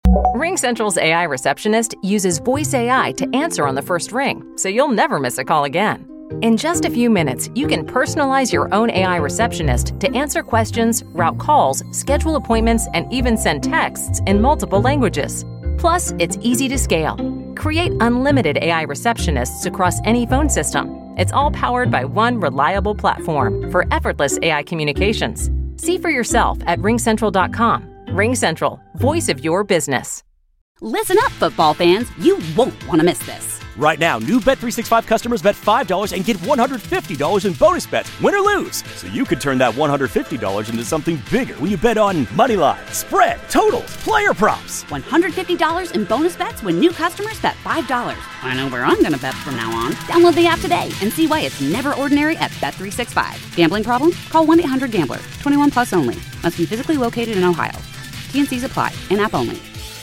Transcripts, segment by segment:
RingCentral's AI receptionist uses voice AI to answer on the first ring, so you'll never miss a call again. In just a few minutes, you can personalize your own AI receptionist to answer questions, route calls, schedule appointments, and even send texts in multiple languages. Plus, it's easy to scale. Create unlimited AI receptionists across any phone system. It's all powered by one reliable platform for effortless AI communications. See for yourself at ringcentral.com. RingCentral, voice of your business. Listen up, football fans. You won't want to miss this. Right now, new Bet365 customers bet $5 and get $150 in bonus bets, win or lose. So you could turn that $150 into something bigger when you bet on moneyline, spread, totals, player props. $150 in bonus bets when new customers bet $5. I know where I'm going to bet from now on. Download the app today and see why it's never ordinary at Bet365. Gambling problem? Call 1-800-GAMBLER. 21 plus only. Must be physically located in Ohio. T&Cs apply. In-app only.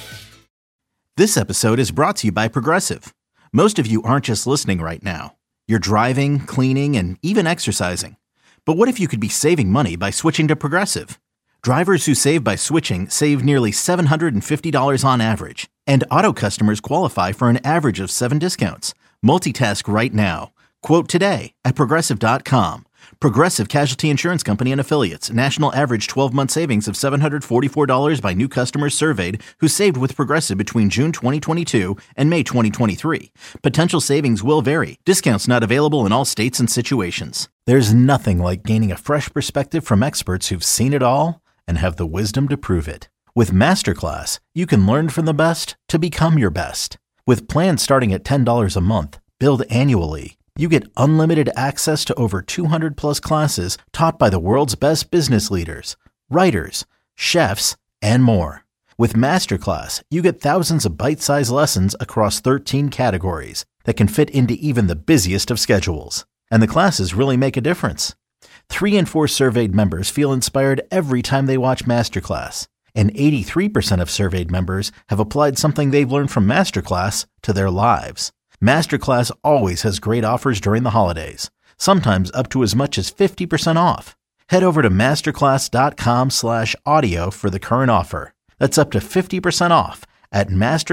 This episode is brought to you by Progressive. Most of you aren't just listening right now. You're driving, cleaning, and even exercising. But what if you could be saving money by switching to Progressive? Drivers who save by switching save nearly $750 on average. And auto customers qualify for an average of 7 discounts. Multitask right now. Quote today at Progressive.com. Progressive Casualty Insurance Company and Affiliates. National average 12-month savings of $744 by new customers surveyed who saved with Progressive between June 2022 and May 2023. Potential savings will vary. Discounts not available in all states and situations. There's nothing like gaining a fresh perspective from experts who've seen it all and have the wisdom to prove it. With Masterclass, you can learn from the best to become your best. With plans starting at $10 a month, billed annually, you get unlimited access to over 200 plus classes taught by the world's best business leaders, writers, chefs, and more. With Masterclass, you get thousands of bite-sized lessons across 13 categories that can fit into even the busiest of schedules. And the classes really make a difference. 3 in 4 surveyed members feel inspired every time they watch Masterclass. And 83% of surveyed members have applied something they've learned from Masterclass to their lives. Masterclass always has great offers during the holidays, sometimes up to as much as 50% off. Head over to masterclass.com/audio for the current offer. That's up to 50% off at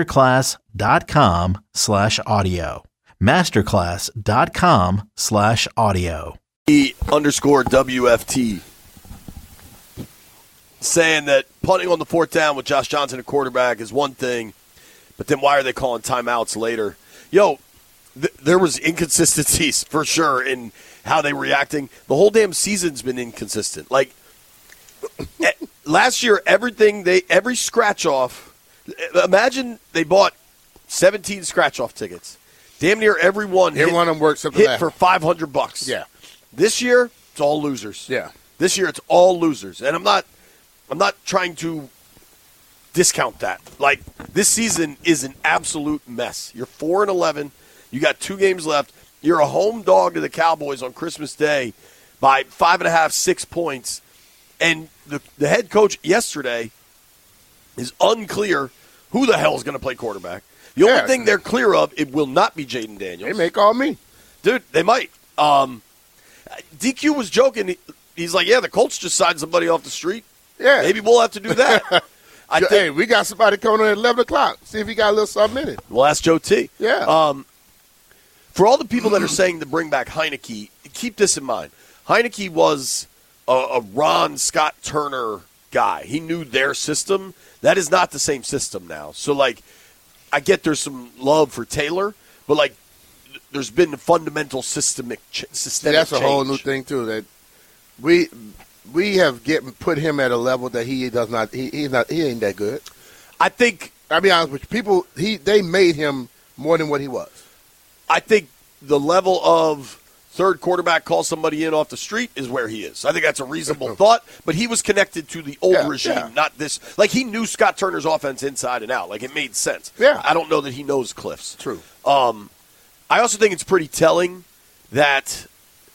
masterclass.com/audio. Masterclass.com/audio. _WFT saying that punting on the 4th down with Josh Johnson at quarterback is one thing, but then why are they calling timeouts later? Yo, there was inconsistencies for sure in how they were reacting. The whole damn season's been inconsistent. Like, last year, every scratch-off, imagine they bought 17 scratch-off tickets. Damn near every one of them works up hit for $500. Yeah. This year, it's all losers. Yeah. This year, it's all losers. And I'm not trying to discount that. Like, this season is an absolute mess. You're 4-11. You got 2 games left. You're a home dog to the Cowboys on Christmas Day by 5.5, 6 points. And the head coach yesterday is unclear who the hell is going to play quarterback. The only thing they're clear of, it will not be Jaden Daniels. They may call me. Dude, they might. DQ was joking. He's like, yeah, the Colts just signed somebody off the street. Yeah. Maybe we'll have to do that. Hey, we got somebody coming on at 11 o'clock. See if he got a little something in it. We'll ask Joe T. Yeah. For all the people that are saying to bring back Heineke, keep this in mind. Heineke was a Ron Scott Turner guy. He knew their system. That is not the same system now. So, like, I get there's some love for Taylor, but, like, there's been a fundamental systemic that's a whole new thing, too, that we have put him at a level that he does not. He ain't that good. I think. I'll be honest with you. They made him more than what he was. I think the level of third quarterback call somebody in off the street is where he is. I think that's a reasonable thought. But he was connected to the old regime, not this. Like, he knew Scott Turner's offense inside and out. Like, it made sense. Yeah. I don't know that he knows Cliff's. True. I also think it's pretty telling that.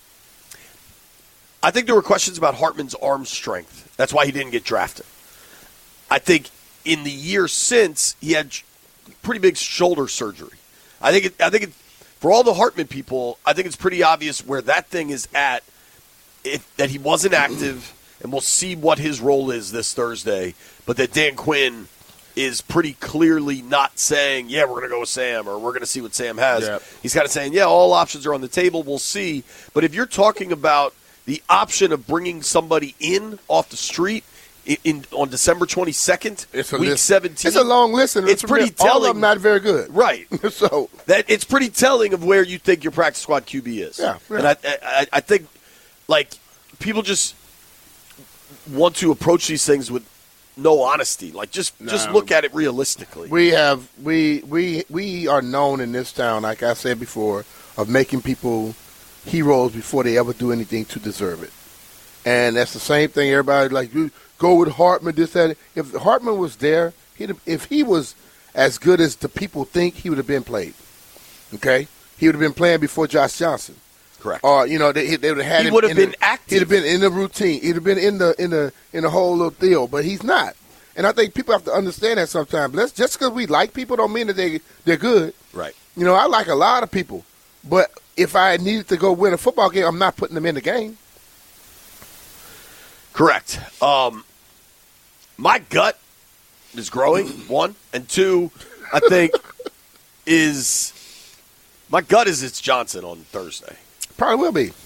I think there were questions about Hartman's arm strength. That's why he didn't get drafted. I think in the year since, he had pretty big shoulder surgery. I think for all the Hartman people, I think it's pretty obvious where that thing is at, that he wasn't active, and we'll see what his role is this Thursday, but that Dan Quinn is pretty clearly not saying, yeah, we're going to go with Sam or we're going to see what Sam has. Yep. He's kind of saying, yeah, all options are on the table. We'll see. But if you're talking about the option of bringing somebody in off the street on December 22nd, week 17. It's a long list, and it's pretty telling. All of them not very good. Right. So that it's pretty telling of where you think your practice squad QB is. Yeah. And I think, like, people just want to approach these things with no honesty. Like, just look at it realistically. We are known in this town, like I said before, of making people heroes before they ever do anything to deserve it. And that's the same thing. Everybody like, you go with Hartman, this, that. If Hartman was there, if he was as good as the people think, he would have been played. Okay? He would have been playing before Josh Johnson. Correct. Or they would have had him. He would have been active. He'd have been in the routine. He'd have been in the whole little deal. But he's not. And I think people have to understand that sometimes. Just because we like people don't mean that they're good. Right. I like a lot of people. But if I needed to go win a football game, I'm not putting them in the game. Correct. My gut is growing, one. And two, I think, my gut is it's Johnson on Thursday. Probably will be.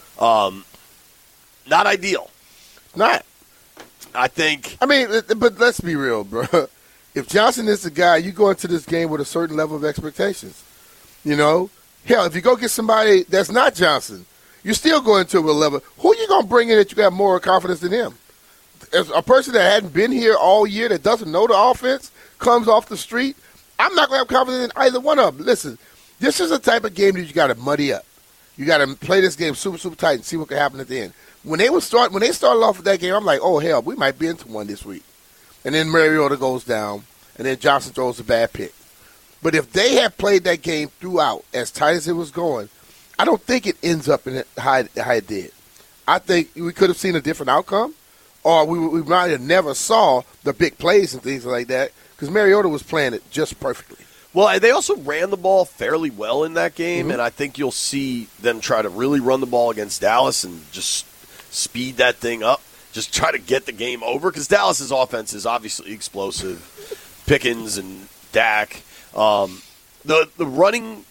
Not ideal. Not. I think. I mean, but let's be real, bro. If Johnson is the guy, you go into this game with a certain level of expectations. Hell, if you go get somebody that's not Johnson, you're still going to a level. Who are you going to bring in that you got more confidence than him? As a person that hadn't been here all year, that doesn't know the offense, comes off the street, I'm not going to have confidence in either one of them. Listen, this is the type of game that you got to muddy up. You got to play this game super, super tight and see what can happen at the end. When they started off with that game, I'm like, oh, hell, we might be into one this week. And then Mariota goes down, and then Johnson throws a bad pick. But if they had played that game throughout as tight as it was going, I don't think it ends up in how it did. I think we could have seen a different outcome, or we might have never saw the big plays and things like that because Mariota was playing it just perfectly. Well, they also ran the ball fairly well in that game, and I think you'll see them try to really run the ball against Dallas and just speed that thing up, just try to get the game over because Dallas's offense is obviously explosive. Pickens and Dak. The running,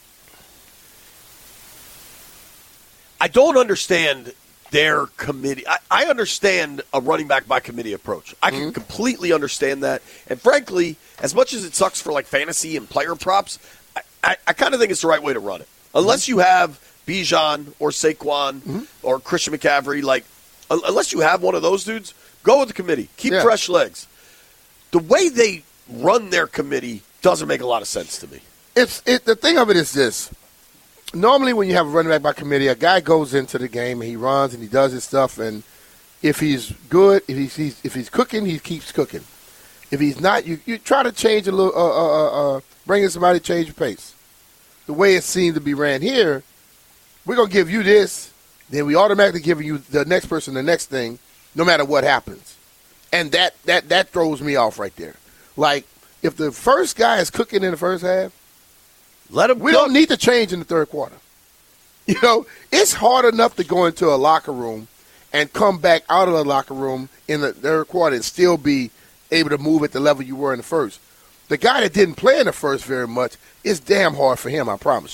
I don't understand their committee. I understand a running back by committee approach. I can completely understand that. And frankly, as much as it sucks for like fantasy and player props, I kind of think it's the right way to run it. Unless you have Bijan or Saquon or Christian McCaffrey, like unless you have one of those dudes, go with the committee. Keep fresh legs. The way they run their committee doesn't make a lot of sense to me. The thing of it is this. Normally when you have a running back by committee, a guy goes into the game and he runs and he does his stuff, and if he's good, if he's cooking, he keeps cooking. If he's not, you try to change a little, bring in somebody to change your pace. The way it seemed to be ran here, we're going to give you this, then we automatically give you the next person the next thing, no matter what happens. And that throws me off right there. Like, if the first guy is cooking in the first half, we don't need to change in the third quarter. It's hard enough to go into a locker room and come back out of the locker room in the third quarter and still be able to move at the level you were in the first. The guy that didn't play in the first very much, it's damn hard for him, I promise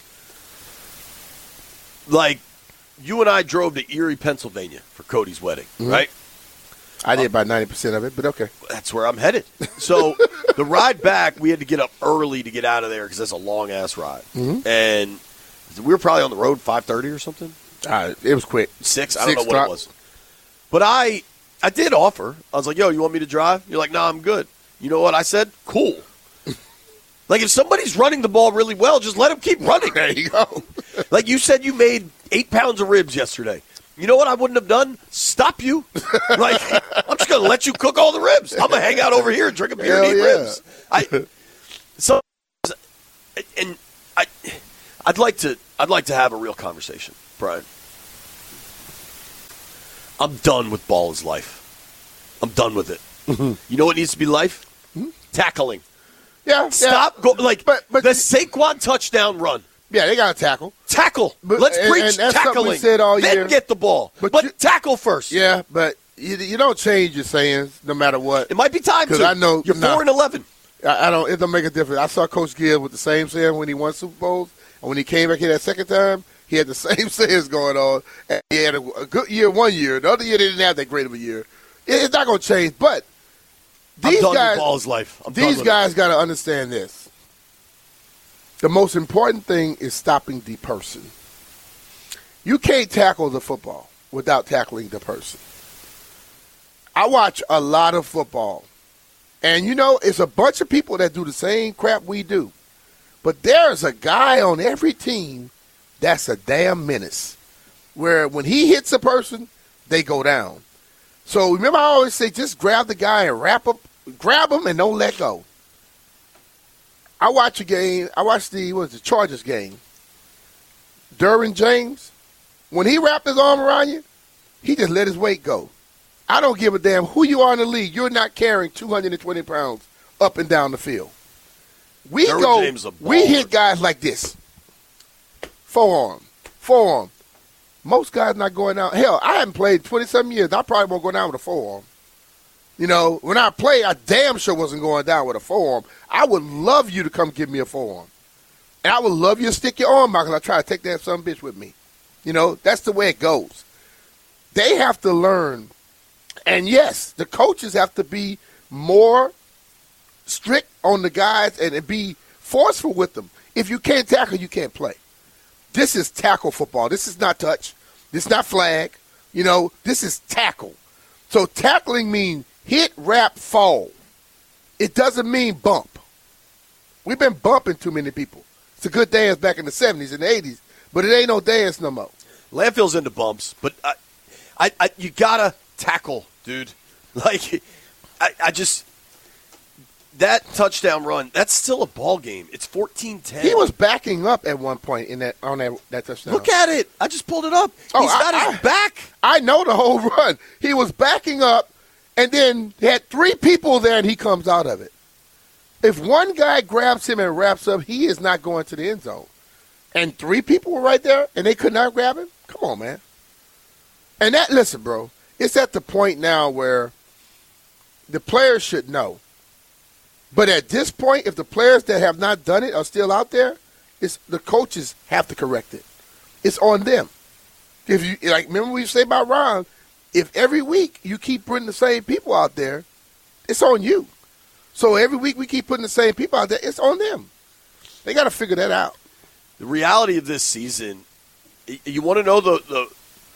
you. Like, you and I drove to Erie, Pennsylvania for Cody's wedding, right? I did about 90% of it, but okay. That's where I'm headed. So the ride back, we had to get up early to get out of there because that's a long-ass ride. And we were probably on the road 5:30 or something. It was quick. 6, I don't know what it was. But I did offer. I was like, yo, you want me to drive? You're like, nah, I'm good. You know what I said? Cool. Like, if somebody's running the ball really well, just let them keep running. There you go. Like you said, you made 8 pounds of ribs yesterday. You know what I wouldn't have done? Stop you. Like, I'm just going to let you cook all the ribs. I'm going to hang out over here and drink a beer and eat ribs. I'd like to have a real conversation, Brian. I'm done with ball is life. I'm done with it. You know what needs to be life? Tackling. Yeah. Stop. Go, like, but the Saquon touchdown run. Yeah, they got to tackle. Tackle. Let's preach and that's tackling. We said all then year. get the ball. But tackle first. Yeah, but you don't change your sayings no matter what. It might be time to. I know you're 4-11. I don't. It don't make a difference. I saw Coach Gibbs with the same saying when he won Super Bowls, and when he came back here that second time, he had the same sayings going on. And he had a good year one year. The other year they didn't have that great of a year. It's not going to change. But these guys, Ball's life. These guys got to understand this. The most important thing is stopping the person. You can't tackle the football without tackling the person. I watch a lot of football. And, it's a bunch of people that do the same crap we do. But there's a guy on every team that's a damn menace, where when he hits a person, they go down. So remember I always say just grab the guy and grab him and don't let go. I watch a game. I watched the Chargers game. Derwin James, when he wrapped his arm around you, he just let his weight go. I don't give a damn who you are in the league. You're not carrying 220 pounds up and down the field. We hit guys like this. Forearm. Most guys not going down. Hell, I haven't played 20-something years. I probably won't go down with a forearm. When I play, I damn sure wasn't going down with a forearm. I would love you to come give me a forearm. And I would love you to stick your arm out because I try to take that son of a bitch with me. That's the way it goes. They have to learn. And, yes, the coaches have to be more strict on the guys and be forceful with them. If you can't tackle, you can't play. This is tackle football. This is not touch. This is not flag. This is tackle. So tackling means hit, wrap, fall. It doesn't mean bump. We've been bumping too many people. It's a good dance back in the 70s and the 80s, but it ain't no dance no more. Landfill's into bumps, but you got to tackle, dude. Like, I just – that touchdown run, that's still a ball game. It's 14-10. He was backing up at one point on that touchdown. Look at it. I just pulled it up. He's got his back. I know the whole run. He was backing up, and then he had three people there, and he comes out of it. If one guy grabs him and wraps up, he is not going to the end zone. And three people were right there, and they could not grab him? Come on, man. And listen, bro, it's at the point now where the players should know. But at this point, if the players that have not done it are still out there, the coaches have to correct it. It's on them. If you remember what you say about Ron, if every week you keep putting the same people out there, it's on you. So every week we keep putting the same people out there, it's on them. They got to figure that out. The reality of this season, you want to know the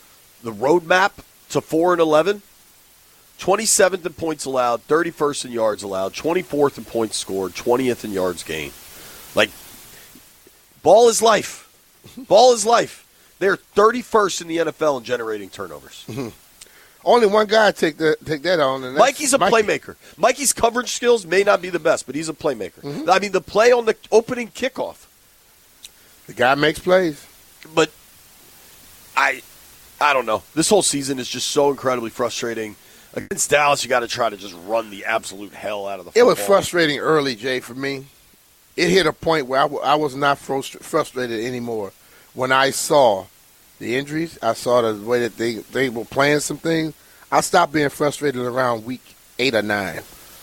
roadmap to 4-11? 27th in points allowed, 31st in yards allowed, 24th in points scored, 20th in yards gained. Like, ball is life. Ball is life. They're 31st in the NFL in generating turnovers. Mm-hmm. Only one guy take that on. And Mikey's a playmaker. Mikey's coverage skills may not be the best, but he's a playmaker. Mm-hmm. I mean, the play on the opening kickoff. The guy makes plays. But I don't know. This whole season is just so incredibly frustrating. Against Dallas, you got to try to just run the absolute hell out of the football. It was frustrating early, Jay, for me. It hit a point where I was not frustrated anymore. When I saw the injuries, I saw the way that they were playing some things, I stopped being frustrated around week 8 or 9.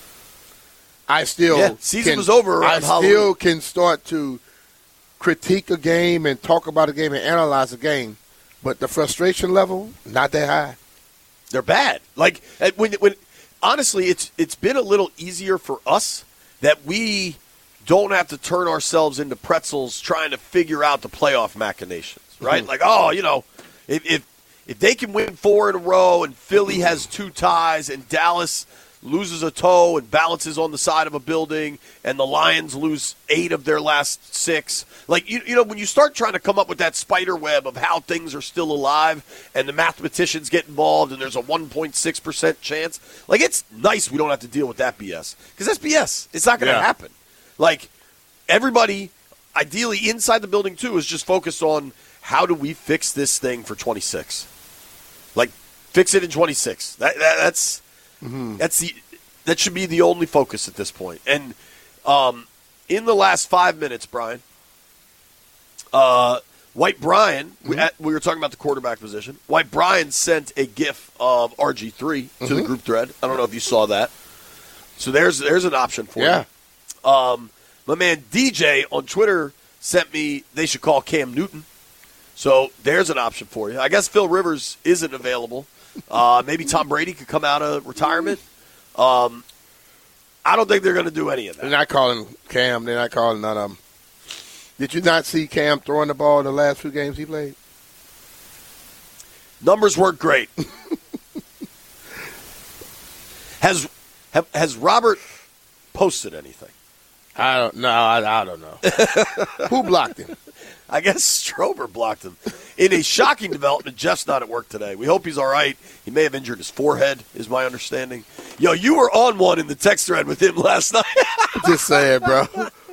Season was over around Halloween. Still can start to critique a game and talk about a game and analyze a game, but the frustration level, not that high. They're bad. Like when honestly, it's been a little easier for us that we don't have to turn ourselves into pretzels trying to figure out the playoff machinations, right? Mm-hmm. Like, if they can win 4 in a row and Philly has 2 ties and Dallas loses a toe and balances on the side of a building and the Lions lose 8 of their last 6. Like, when you start trying to come up with that spider web of how things are still alive and the mathematicians get involved and there's a 1.6% chance, like, it's nice we don't have to deal with that BS. Because that's BS. It's not going to happen. Like, everybody, ideally inside the building, too, is just focused on how do we fix this thing for 26. Like, fix it in 26. That's... Mm-hmm. That should be the only focus at this point. And in the last 5 minutes, Brian, White Bryan, we were talking about the quarterback position. White Bryan sent a GIF of RG3 to the group thread. I don't know if you saw that. So there's an option for you. My man DJ on Twitter sent me they should call Cam Newton. So there's an option for you. I guess Phil Rivers isn't available. Maybe Tom Brady could come out of retirement. I don't think they're going to do any of that. They're not calling Cam. They're not calling none of them. Did you not see Cam throwing the ball in the last 2 games he played? Numbers weren't great. Has Robert posted anything? I don't know. I don't know. Who blocked him? I guess Strober blocked him. In a shocking development, Jeff's not at work today. We hope he's all right. He may have injured his forehead, is my understanding. Yo, you were on one in the text thread with him last night. Just saying, bro.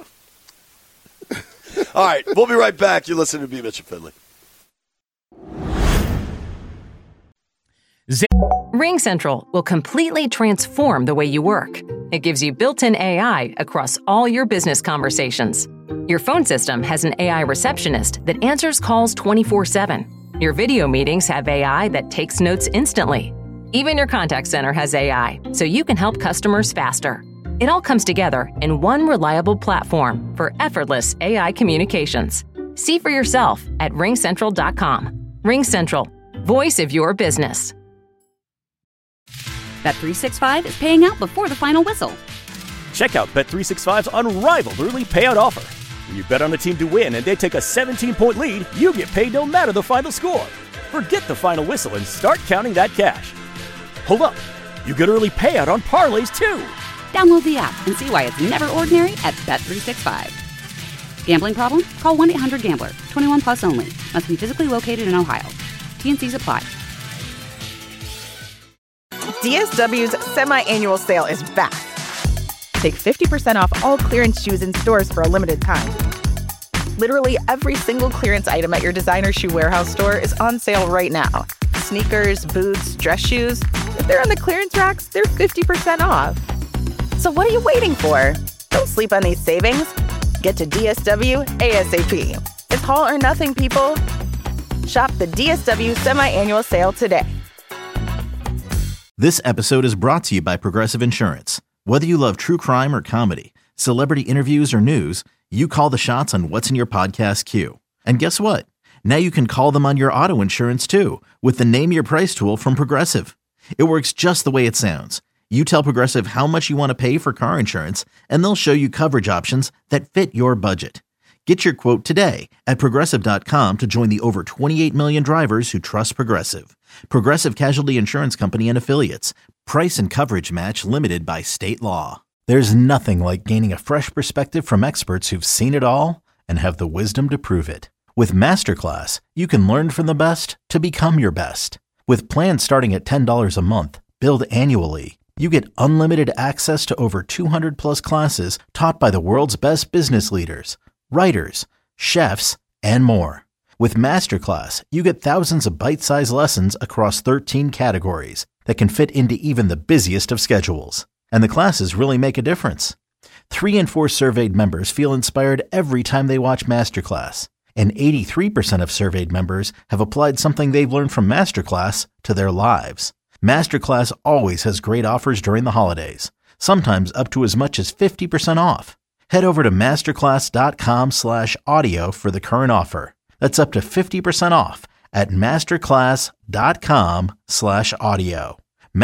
All right, we'll be right back. You're listening to B. Mitch and Finley. RingCentral will completely transform the way you work. It gives you built-in AI across all your business conversations. Your phone system has an AI receptionist that answers calls 24/7. Your video meetings have AI that takes notes instantly. Even your contact center has AI, so you can help customers faster. It all comes together in one reliable platform for effortless AI communications. See for yourself at ringcentral.com. RingCentral, voice of your business. Bet365 is paying out before the final whistle. Check out Bet365's unrivaled early payout offer. When you bet on a team to win and they take a 17-point lead, you get paid no matter the final score. Forget the final whistle and start counting that cash. Hold up. You get early payout on parlays, too. Download the app and see why it's never ordinary at Bet365. Gambling problem? Call 1-800-GAMBLER. 21 plus only. Must be physically located in Ohio. T&Cs apply. DSW's semi-annual sale is back. Take 50% off all clearance shoes in stores for a limited time. Literally every single clearance item at your designer shoe warehouse store is on sale right now. Sneakers, boots, dress shoes. If they're on the clearance racks, they're 50% off. So what are you waiting for? Don't sleep on these savings. Get to DSW ASAP. It's all or nothing, people. Shop the DSW semi-annual sale today. This episode is brought to you by Progressive Insurance. Whether you love true crime or comedy, celebrity interviews or news, you call the shots on what's in your podcast queue. And guess what? Now you can call them on your auto insurance too with the Name Your Price tool from Progressive. It works just the way it sounds. You tell Progressive how much you want to pay for car insurance, and they'll show you coverage options that fit your budget. Get your quote today at Progressive.com to join the over 28 million drivers who trust Progressive. Progressive Casualty Insurance Company and Affiliates. Price and coverage match limited by state law. There's nothing like gaining a fresh perspective from experts who've seen it all and have the wisdom to prove it. With Masterclass, you can learn from the best to become your best. With plans starting at $10 a month, billed annually, you get unlimited access to over 200 plus classes taught by the world's best business leaders, writers, chefs, and more. With Masterclass, you get thousands of bite-sized lessons across 13 categories that can fit into even the busiest of schedules. And the classes really make a difference. 3 in 4 surveyed members feel inspired every time they watch Masterclass. And 83% of surveyed members have applied something they've learned from Masterclass to their lives. Masterclass always has great offers during the holidays, sometimes up to as much as 50% off. Head over to masterclass.com/audio for the current offer. That's up to 50% off at masterclass.com/audio.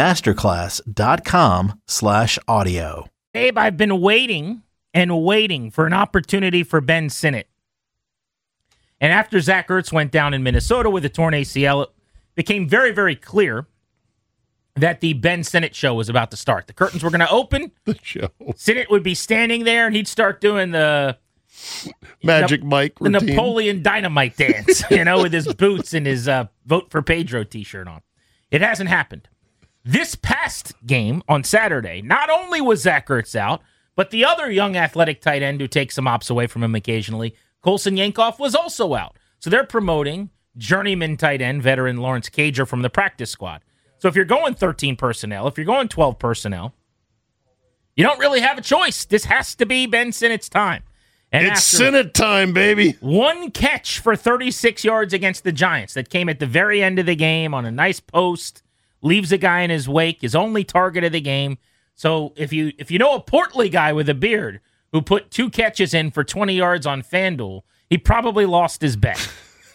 Masterclass.com/audio. Abe, I've been waiting and waiting for an opportunity for Ben Sinnott. And after Zach Ertz went down in Minnesota with a torn ACL, it became very, very clear that the Ben Sinnott show was about to start. The curtains were going to open. The show. Sinnott would be standing there, and he'd start doing the Magic Mike routine. The Napoleon Dynamite dance, with his boots and his Vote for Pedro t-shirt on. It hasn't happened. This past game on Saturday, not only was Zach Ertz out, but the other young athletic tight end who takes some ops away from him occasionally, Colson Yankoff, was also out. So they're promoting journeyman tight end, veteran Lawrence Cager from the practice squad. So if you're going 13 personnel, if you're going 12 personnel, you don't really have a choice. This has to be Ben Sinnott's time. And it's Senate time, baby. One catch for 36 yards against the Giants that came at the very end of the game on a nice post, leaves a guy in his wake, his only target of the game. So if you know a portly guy with a beard who put 2 catches in for 20 yards on FanDuel, he probably lost his bet.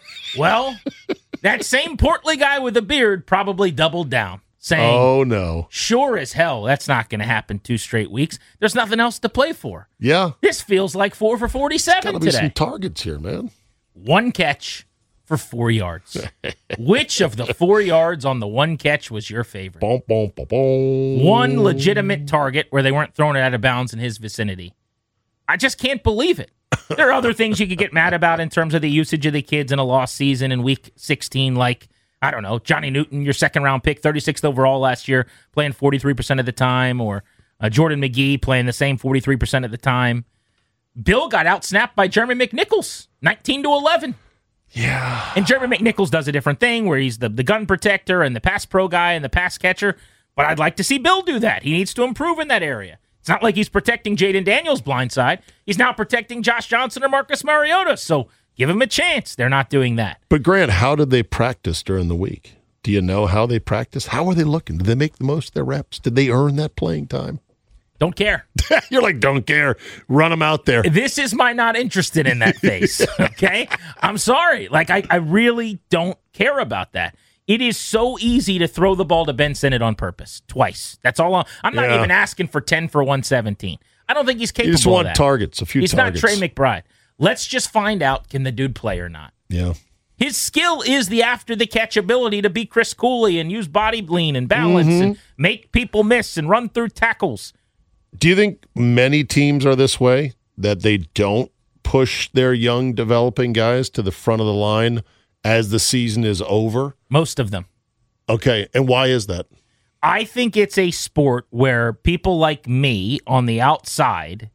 Well, that same portly guy with a beard probably doubled down, saying, "Oh, no. Sure as hell, that's not going to happen 2 straight weeks. There's nothing else to play for." Yeah. This feels like 4 for 47 Got to be today. some targets here, man. 1 catch for 4 yards. Which of the 4 yards on the 1 catch was your favorite? Boom, boom, boom, boom. One legitimate target where they weren't throwing it out of bounds in his vicinity. I just can't believe it. There are other things you could get mad about in terms of the usage of the kids in a lost season in week 16, like, I don't know, Johnny Newton, your second-round pick, 36th overall last year, playing 43% of the time, or Jordan McGee playing the same 43% of the time. Bill got out-snapped by Jeremy McNichols, 19-11. Yeah. And Jeremy McNichols does a different thing where he's the gun protector and the pass pro guy and the pass catcher, but I'd like to see Bill do that. He needs to improve in that area. It's not like he's protecting Jaden Daniels' blind side. He's now protecting Josh Johnson or Marcus Mariota, so give him a chance. They're not doing that. But, Grant, how did they practice during the week? Do you know how they practice? How are they looking? Did they make the most of their reps? Did they earn that playing time? Don't care. You're like, don't care. Run them out there. This is my not interested in that face, okay? I'm sorry. Like, I really don't care about that. It is so easy to throw the ball to Ben Sinnott on purpose, twice. That's all. I'm not even asking for 10 for 117. I don't think he's capable of that. You just want targets, a few targets. He's not Trey McBride. Let's just find out, can the dude play or not? Yeah. His skill is the after-the-catch ability to be Chris Cooley and use body lean and balance and make people miss and run through tackles. Do you think many teams are this way, that they don't push their young developing guys to the front of the line as the season is over? Most of them. Okay, and why is that? I think it's a sport where people like me on the outside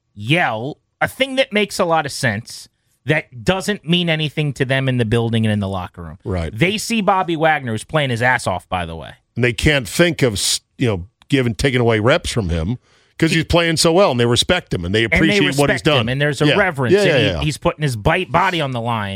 yell a thing that makes a lot of sense that doesn't mean anything to them in the building and in the locker room. Right. They see Bobby Wagner, who's playing his ass off, by the way. And they can't think of, taking away reps from him because he's playing so well, and they respect him, and they appreciate what he's done. And there's a reverence. He's putting his body on the line.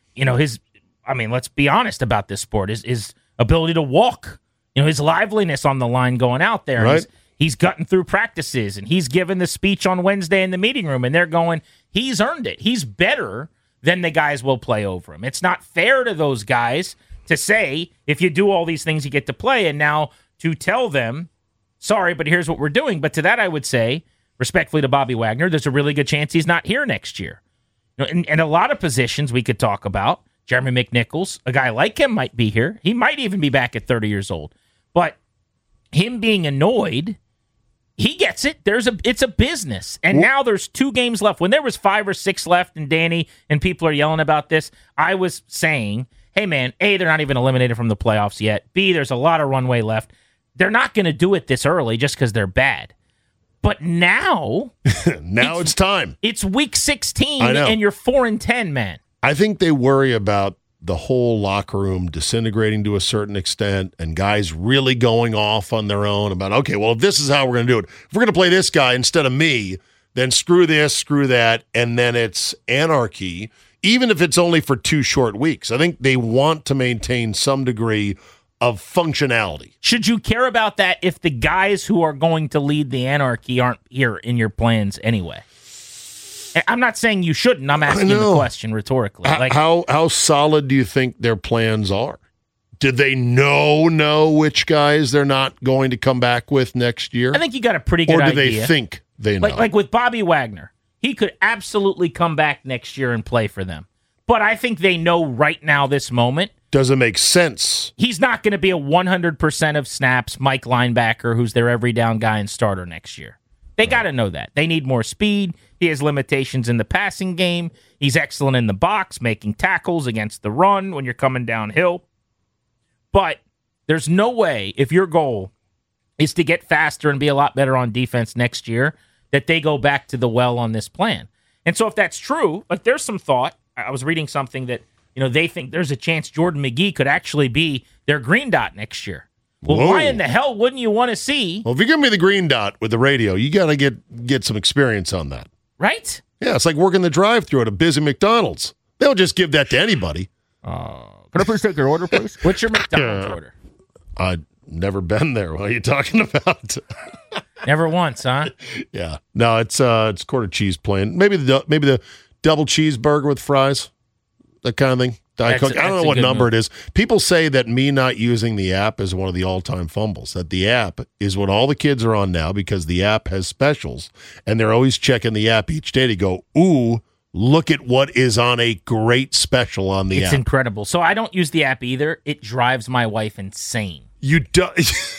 And, let's be honest about this sport. His ability to walk, his liveliness on the line going out there. Right. He's gutting through practices, and he's given the speech on Wednesday in the meeting room, and they're going, he's earned it. He's better than the guys will play over him. It's not fair to those guys to say, if you do all these things, you get to play, and now to tell them, sorry, but here's what we're doing. But to that, I would say, respectfully to Bobby Wagner, there's a really good chance he's not here next year. And a lot of positions we could talk about, Jeremy McNichols, a guy like him might be here. He might even be back at 30 years old. But him being annoyed, he gets it. It's a business. And now there's 2 games left. When there was 5 or 6 left, and Danny and people are yelling about this, I was saying, hey, man, A, they're not even eliminated from the playoffs yet. B, there's a lot of runway left. They're not going to do it this early just because they're bad. But now... it's time. It's week 16, and you're 4-10, man. I think they worry about the whole locker room disintegrating to a certain extent and guys really going off on their own about, okay, well, if this is how we're going to do it, if we're going to play this guy instead of me, then screw this, screw that, and then it's anarchy, even if it's only for 2 short weeks. I think they want to maintain some degree of functionality. Should you care about that if the guys who are going to lead the anarchy aren't here in your plans anyway? I'm not saying you shouldn't. I'm asking the question rhetorically. How solid do you think their plans are? Did they know which guys they're not going to come back with next year? I think you got a pretty good idea. Or do they think they know? Like with Bobby Wagner, he could absolutely come back next year and play for them. But I think they know right now, this moment. Doesn't make sense. He's not going to be a 100% of snaps Mike linebacker who's their every down guy and starter next year. They got to know that. They need more speed. He has limitations in the passing game. He's excellent in the box, making tackles against the run when you're coming downhill. But there's no way, if your goal is to get faster and be a lot better on defense next year, that they go back to the well on this plan. And so if that's true, like there's some thought. I was reading something that, they think there's a chance Jordan McGee could actually be their green dot next year. Well, why in the hell wouldn't you want to see? Well, if you give me the green dot with the radio, you got to get some experience on that. Right? Yeah, it's like working the drive-thru at a busy McDonald's. They don't just give that to anybody. Can I please take your order, please? What's your McDonald's order? I've never been there. What are you talking about? Never once, huh? Yeah. No, it's quarter cheese plain. Maybe the double cheeseburger with fries, that kind of thing. Diet Coke. I don't know what number it is. People say that me not using the app is one of the all-time fumbles, that the app is what all the kids are on now because the app has specials, and they're always checking the app each day to go, ooh, look at what is on a great special on the app. It's incredible. So I don't use the app either. It drives my wife insane. You don't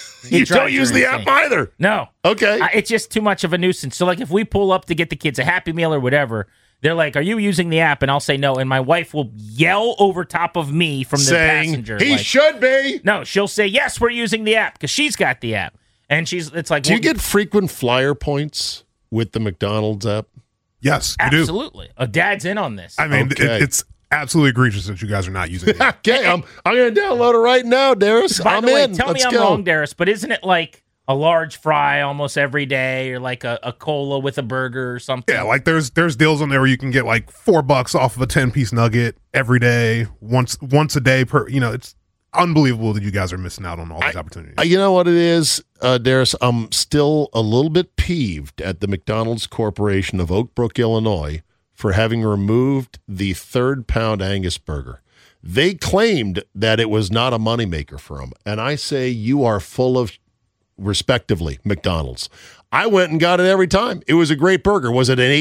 use the app either? No. Okay. It's just too much of a nuisance. So, like, if we pull up to get the kids a Happy Meal or whatever, they're like, are you using the app? And I'll say no. And my wife will yell over top of me from the passenger. He should be. No, she'll say, yes, we're using the app because she's got the app. And it's like, do you get frequent flyer points with the McDonald's app? Yes, you do. Absolutely. Dad's in on this. I mean, it's absolutely egregious that you guys are not using it. Okay, I'm going to download it right now, Darius. By the way, in. Tell me I'm wrong, Darius, but isn't it like a large fry almost every day or like a cola with a burger or something? Yeah, like there's deals on there where you can get like $4 off of a 10-piece nugget every day, once a day per, it's unbelievable that you guys are missing out on all these opportunities. You know what it is, Darius? I'm still a little bit peeved at the McDonald's Corporation of Oak Brook, Illinois, for having removed the 3rd-pound Angus burger. They claimed that it was not a moneymaker for them, and I say you are full of, respectively, McDonald's. I went and got it every time. It was a great burger. Was it an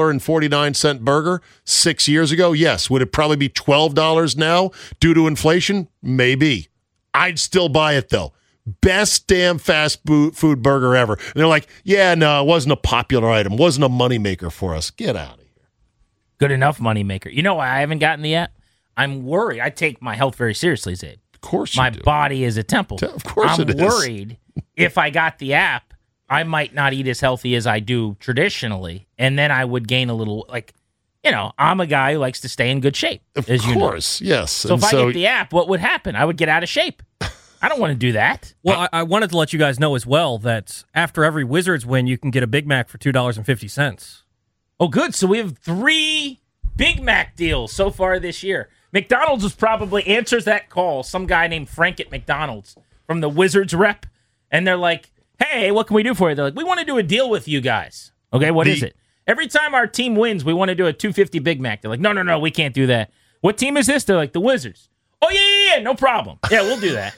$8.49 burger 6 years ago? Yes. Would it probably be $12 now due to inflation? Maybe. I'd still buy it, though. Best damn fast food burger ever. And they're like, yeah, no, it wasn't a popular item. Wasn't a moneymaker for us. Get out of here. Good enough moneymaker. You know why I haven't gotten the app? I'm worried. I take my health very seriously, Zaid. Of course you My do. body is a temple. Of course it is. I'm worried if I got the app, I might not eat as healthy as I do traditionally, and then I would gain a little, I'm a guy who likes to stay in good shape, Of as you know. course, yes. So if I get the app, what would happen? I would get out of shape. I don't want to do that. Well, I wanted to let you guys know as well that after every Wizards win, you can get a Big Mac for $2.50. Oh, good. So we have 3 Big Mac deals so far this year. McDonald's probably answers that call, some guy named Frank at McDonald's from the Wizards rep, and they're like, hey, what can we do for you? They're like, we want to do a deal with you guys. Okay, what is it? Every time our team wins, we want to do a $2.50 Big Mac. They're like, no, we can't do that. What team is this? They're like, the Wizards. Oh, yeah, no problem. Yeah, we'll do that.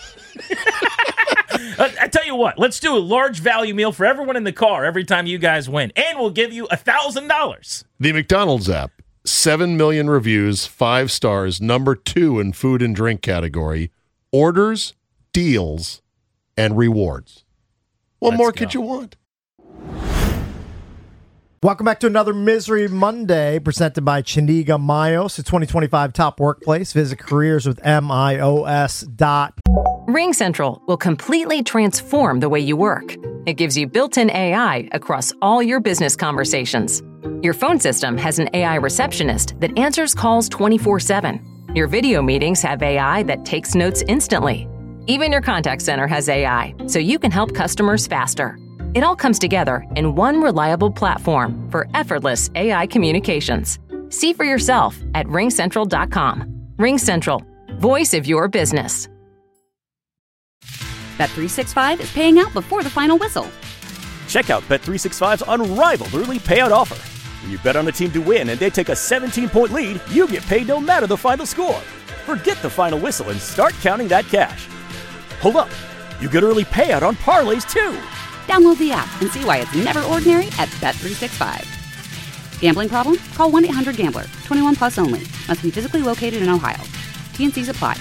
I tell you what, let's do a large value meal for everyone in the car every time you guys win, and we'll give you $1,000. The McDonald's app, 7 million reviews, 5 stars, number 2 in food and drink category, orders, deals, and rewards. What more could you want? Welcome back to another Misery Monday presented by Chiniga Mayos, the 2025 top workplace. Visit careers with MIOS. RingCentral will completely transform the way you work. It gives you built-in AI across all your business conversations. Your phone system has an AI receptionist that answers calls 24/7. Your video meetings have AI that takes notes instantly. Even your contact center has AI, so you can help customers faster. It all comes together in one reliable platform for effortless AI communications. See for yourself at ringcentral.com. RingCentral, voice of your business. Bet365 is paying out before the final whistle. Check out Bet365's unrivaled early payout offer. When you bet on a team to win and they take a 17-point lead, you get paid no matter the final score. Forget the final whistle and start counting that cash. Hold up. You get early payout on parlays, too. Download the app and see why it's never ordinary at Bet365. Gambling problem? Call 1-800-GAMBLER. 21 plus only. Must be physically located in Ohio. T&Cs apply.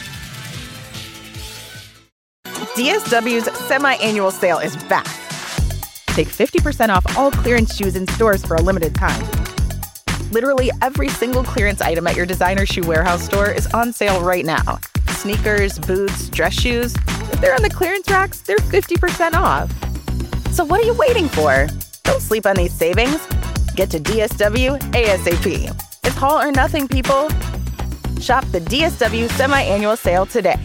DSW's semi-annual sale is back. Take 50% off all clearance shoes in stores for a limited time. Literally every single clearance item at your designer shoe warehouse store is on sale right now. Sneakers, boots, dress shoes. If they're on the clearance racks, they're 50% off. So what are you waiting for? Don't sleep on these savings. Get to DSW ASAP. It's all or nothing, people. Shop the DSW semi-annual sale today.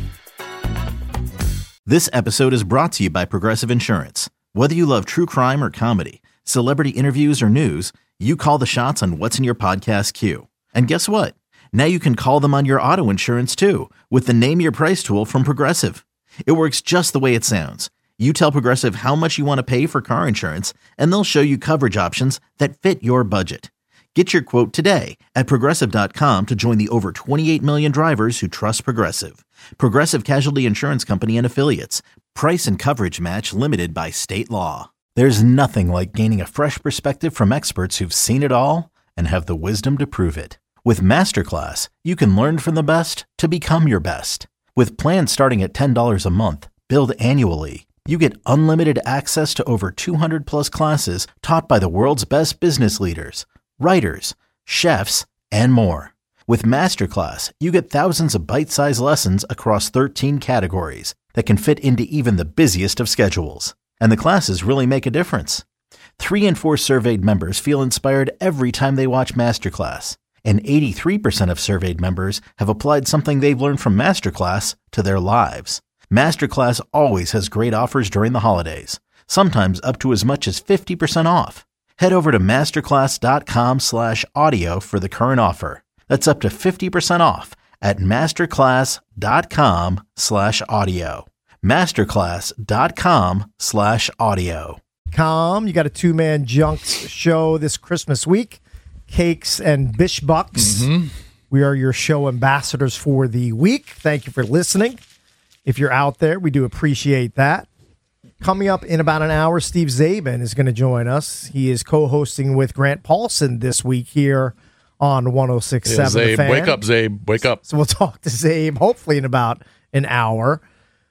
This episode is brought to you by Progressive Insurance. Whether you love true crime or comedy, celebrity interviews or news, you call the shots on what's in your podcast queue. And guess what? Now you can call them on your auto insurance too with the Name Your Price tool from Progressive. It works just the way it sounds. You tell Progressive how much you want to pay for car insurance, and they'll show you coverage options that fit your budget. Get your quote today at Progressive.com to join the over 28 million drivers who trust Progressive. Progressive Casualty Insurance Company and Affiliates. Price and coverage match limited by state law. There's nothing like gaining a fresh perspective from experts who've seen it all and have the wisdom to prove it. With Masterclass, you can learn from the best to become your best. With plans starting at $10 a month, billed annually, you get unlimited access to over 200 plus classes taught by the world's best business leaders, writers, chefs, and more. With Masterclass, you get thousands of bite-sized lessons across 13 categories that can fit into even the busiest of schedules. And the classes really make a difference. 3 in 4 surveyed members feel inspired every time they watch Masterclass. And 83% of surveyed members have applied something they've learned from Masterclass to their lives. Masterclass always has great offers during the holidays, sometimes up to as much as 50% off. Head over to masterclass.com/audio for the current offer. That's up to 50% off at masterclass.com/audio. masterclass.com/audio. You got a two-man Junks show this Christmas week. Cakes and Bish Bucks. We are your show ambassadors for the week. Thank you for listening. If you're out there, we do appreciate that. Coming up in about an hour, Steve Zabin is going to join us. He is co-hosting with Grant Paulson this week here on 106.7 Yeah, Zabe, The Fan. wake up, Zabe. Wake up. So we'll talk to Zabe hopefully in about an hour.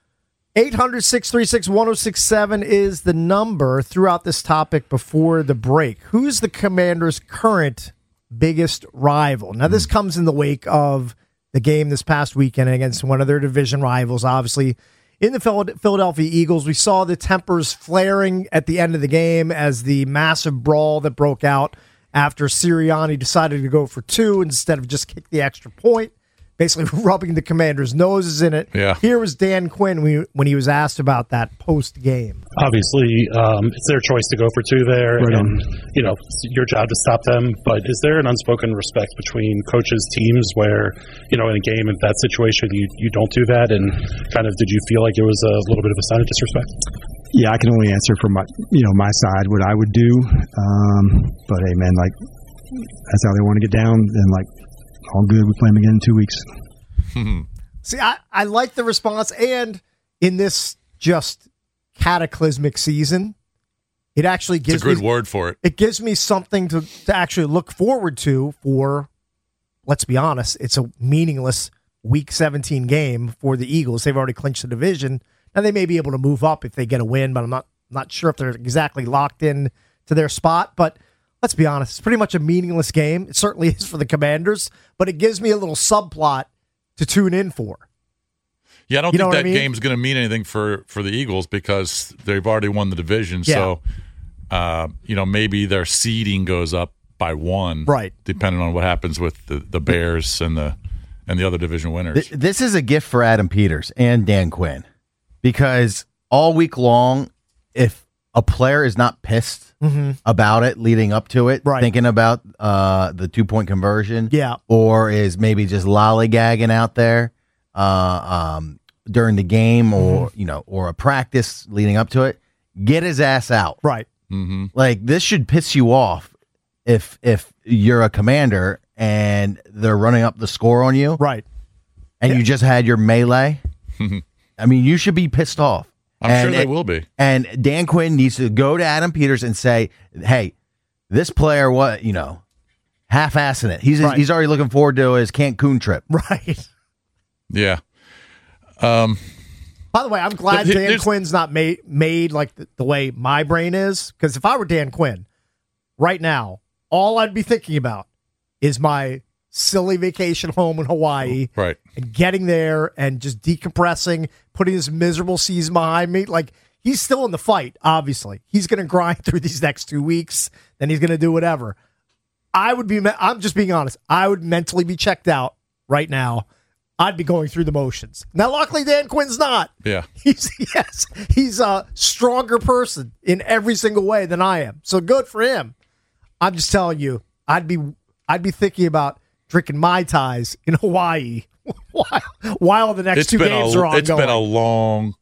800-636-1067 is the number. Throughout this topic before the break, who's the Commanders' current biggest rival? Now, this comes in the wake of the game this past weekend against one of their division rivals, obviously, in the Philadelphia Eagles. We saw the tempers flaring at the end of the game as the massive brawl that broke out after Sirianni decided to go for 2 instead of just kick the extra point, basically rubbing the Commanders' noses in it. Yeah. Here was Dan Quinn when he was asked about that post-game. Obviously, it's their choice to go for 2 there, and it's your job to stop them. But is there an unspoken respect between coaches, teams, where in a game in that situation you don't do that? And kind of, did you feel like it was a little bit of a sign of disrespect? Yeah, I can only answer from my side what I would do. But hey, man, that's how they want to get down. Then all good. We play them again in 2 weeks. See, I like the response, and in this just cataclysmic season, it actually gives It's a good word for it. It gives me something to actually look forward to for, let's be honest, it's a meaningless Week 17 game for the Eagles. They've already clinched the division. Now, they may be able to move up if they get a win, but I'm not sure if they're exactly locked in to their spot. But let's be honest, it's pretty much a meaningless game. It certainly is for the Commanders, but it gives me a little subplot to tune in for. Yeah, I don't think that game's going to mean anything for the Eagles because they've already won the division. Yeah. So, maybe their seeding goes up by 1, right? Depending on what happens with the Bears and the other division winners. This is a gift for Adam Peters and Dan Quinn because all week long, if a player is not pissed about it leading up to it, thinking about the 2-point conversion, or is maybe just lollygagging out there during the game, or or a practice leading up to it, get his ass out. Right. This should piss you off if you're a Commander and they're running up the score on you, right? And you just had your melee. I mean, you should be pissed off. I'm sure they will be. And Dan Quinn needs to go to Adam Peters and say, "Hey, this player, half-assing it. He's already looking forward to his Cancun trip." Right. Yeah. By the way, I'm glad Dan Quinn's not made like the way my brain is, because if I were Dan Quinn right now, all I'd be thinking about is my silly vacation home in Hawaii, right? And getting there and just decompressing, putting this miserable season behind me. Like, he's still in the fight, obviously. He's going to grind through these next 2 weeks, then he's going to do whatever. I'm just being honest, I would mentally be checked out right now. I'd be going through the motions. Now, luckily, Dan Quinn's not. Yeah. He's a stronger person in every single way than I am. So good for him. I'm just telling you, I'd be thinking about drinking Mai Tais in Hawaii while the next two games are ongoing. It's been a long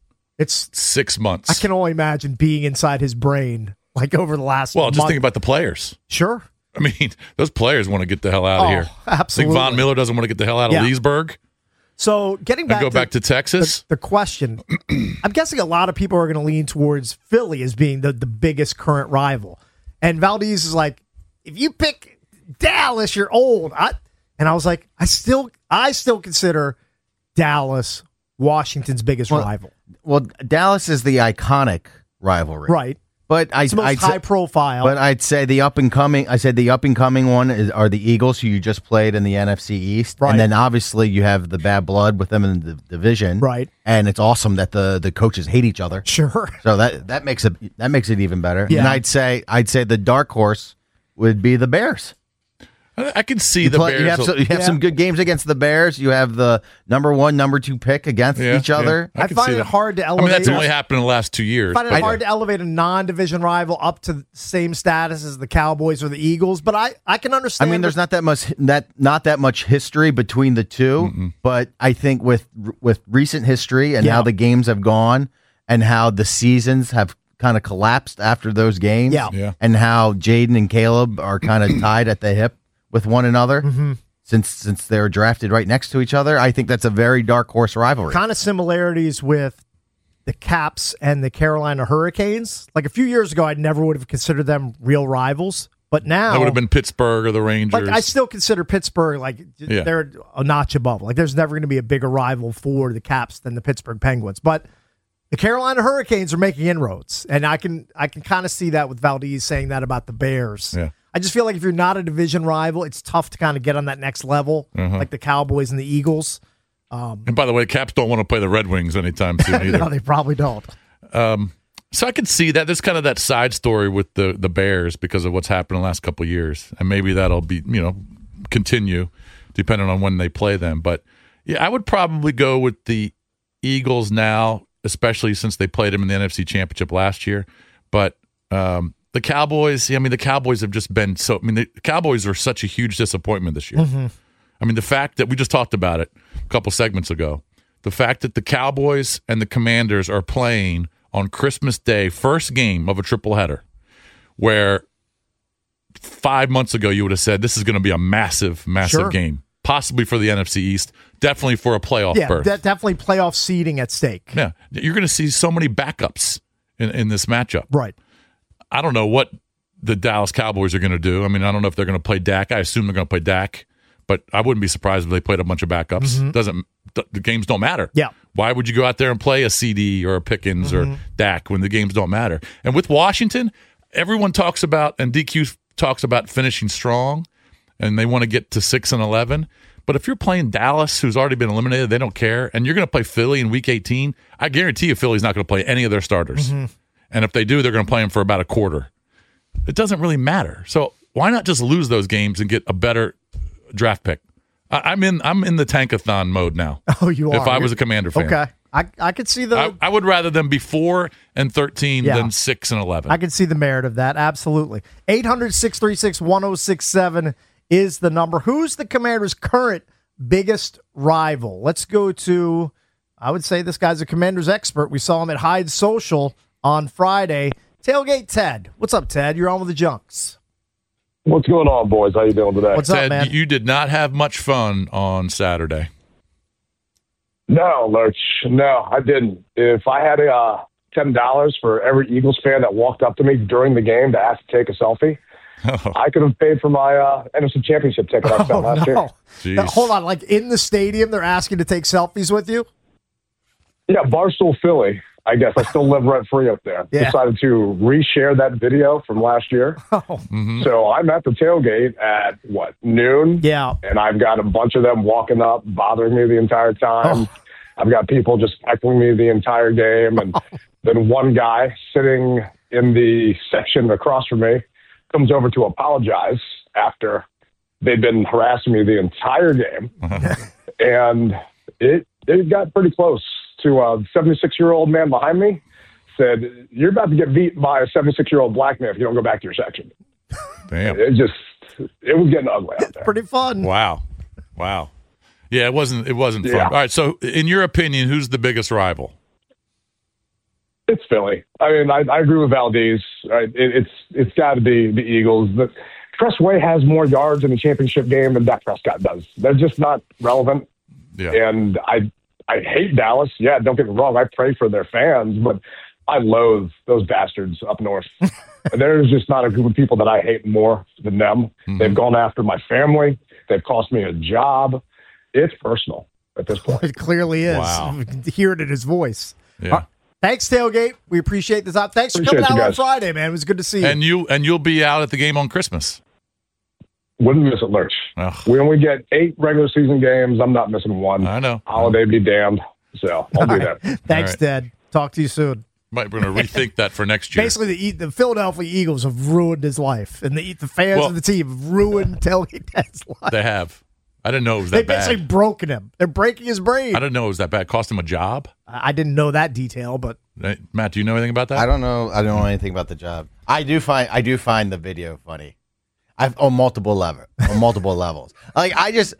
6 months. I can only imagine being inside his brain like over the last Well, just month. think about the players. Sure. I mean, those players want to get the hell out of here. Absolutely. Think Von Miller doesn't want to get the hell out of Leesburg? So getting back and go back to Texas? The question, I'm guessing a lot of people are going to lean towards Philly as being the biggest current rival. And Valdez is like, if you pick Dallas, you're old. And I was like, I still consider Dallas Washington's biggest rival. Well, Dallas is the iconic rivalry. Right. But it's the most high profile. But I'd say the up and coming one are the Eagles, who you just played in the NFC East, right. And then obviously you have the bad blood with them in the division, right? And it's awesome that the coaches hate each other. Sure. So that makes it even better. Yeah. And I'd say the dark horse would be the Bears. I can see the Bears. You have some good games against the Bears. You have the number 1, number 2 pick against each other. I find it hard to elevate. I mean, that's only happened in the last 2 years. I find it hard to elevate a non-division rival up to the same status as the Cowboys or the Eagles, but I can understand. I mean, there's not that much history between the two, but I think with recent history and how the games have gone and how the seasons have kind of collapsed after those games, and how Jaden and Caleb are kind of tied at the hip with one another since they're drafted right next to each other. I think that's a very dark horse rivalry. Kind of similarities with the Caps and the Carolina Hurricanes. Like a few years ago, I never would have considered them real rivals, but now that would have been Pittsburgh or the Rangers. Like I still consider Pittsburgh they're a notch above. Like there's never going to be a bigger rival for the Caps than the Pittsburgh Penguins, but the Carolina Hurricanes are making inroads, and I can kind of see that with Valdez saying that about the Bears. Yeah. I just feel like if you're not a division rival, it's tough to kind of get on that next level, like the Cowboys and the Eagles. And by the way, Caps don't want to play the Red Wings anytime soon either. No, they probably don't. So I can see that. There's kind of that side story with the Bears because of what's happened in the last couple of years. And maybe that'll be, continue depending on when they play them. But, yeah, I would probably go with the Eagles now, especially since they played them in the NFC Championship last year. But the Cowboys, the Cowboys have just been the Cowboys are such a huge disappointment this year. I mean, the fact that we just talked about it a couple segments ago, the fact that the Cowboys and the Commanders are playing on Christmas Day, first game of a triple-header, where 5 months ago you would have said this is going to be a massive game, possibly for the NFC East, definitely for a playoff berth. Yeah, definitely playoff seeding at stake. Yeah, you're going to see so many backups in this matchup. Right. I don't know what the Dallas Cowboys are going to do. I mean, I don't know if they're going to play Dak. I assume they're going to play Dak, but I wouldn't be surprised if they played a bunch of backups. The games don't matter. Yeah. Why would you go out there and play a CD or a Pickens or Dak when the games don't matter? And with Washington, everyone talks about, and DQ talks about finishing strong, and they want to get to 6-11. But if you're playing Dallas, who's already been eliminated, they don't care, and you're going to play Philly in Week 18, I guarantee you Philly's not going to play any of their starters. And if they do, they're going to play them for about a quarter. It doesn't really matter. So why not just lose those games and get a better draft pick? I'm in the tankathon mode now. Oh, you are? If I was a Commander fan. Okay. I could see the... I would rather them be 4-13 than 6-11. I can see the merit of that. Absolutely. 800-636-1067 is the number. Who's the Commanders' current biggest rival? Let's go to, I would say this guy's a Commanders expert. We saw him at Hyde Social on Friday. Tailgate Ted. What's up, Ted? You're on with the Junks. What's going on, boys? How you doing today? What's Ted, up, man? You did not have much fun on Saturday. No, Lurch. No, I didn't. If I had $10 for every Eagles fan that walked up to me during the game to ask to take a selfie, I could have paid for my NFC Championship ticket I spent last year. Now, hold on. Like in the stadium, they're asking to take selfies with you? Yeah, Barstool Philly. I guess I still live rent-free up there. Yeah. Decided to reshare that video from last year. So I'm at the tailgate at, noon? Yeah. And I've got a bunch of them walking up, bothering me the entire time. I've got people just heckling me the entire game. And then one guy sitting in the section across from me comes over to apologize after they'd been harassing me the entire game. And it got pretty close to a 76-year-old man behind me said, "You're about to get beat by a 76-year-old black man if you don't go back to your section." Damn. It was getting ugly out there. Pretty fun. Wow. Yeah, it wasn't fun. Yeah. All right, so in your opinion, who's the biggest rival? It's Philly. I mean, I agree with Valdez. Right? It's got to be the Eagles. But Crestway has more yards in the championship game than Dak Prescott does. They're just not relevant. Yeah. And I hate Dallas. Yeah, don't get me wrong. I pray for their fans, but I loathe those bastards up north. There's just not a group of people that I hate more than them. Mm-hmm. They've gone after my family. They've cost me a job. It's personal at this point. It clearly is. Wow. You can hear it in his voice. Yeah. Thanks, Tailgate. We appreciate the time. Thanks for coming out on Friday, man. It was good to see you. And you'll be out at the game on Christmas. Wouldn't miss it, Lurch. Ugh. We only get 8 regular season games. I'm not missing one. I know. Holiday be damned. So I'll do that. Thanks, right. Dad. Talk to you soon. We're going to rethink that for next year. Basically, the Philadelphia Eagles have ruined his life, and the fans of the team have ruined Tailgate Dad's life. They have. I didn't know it was that They bad. basically broken him. They're breaking his brain. I didn't know it was that bad. Cost him a job? I didn't know that detail, but Matt, do you know anything about that? I don't know. I don't know anything about the job. I do find the video funny. On multiple levels. Like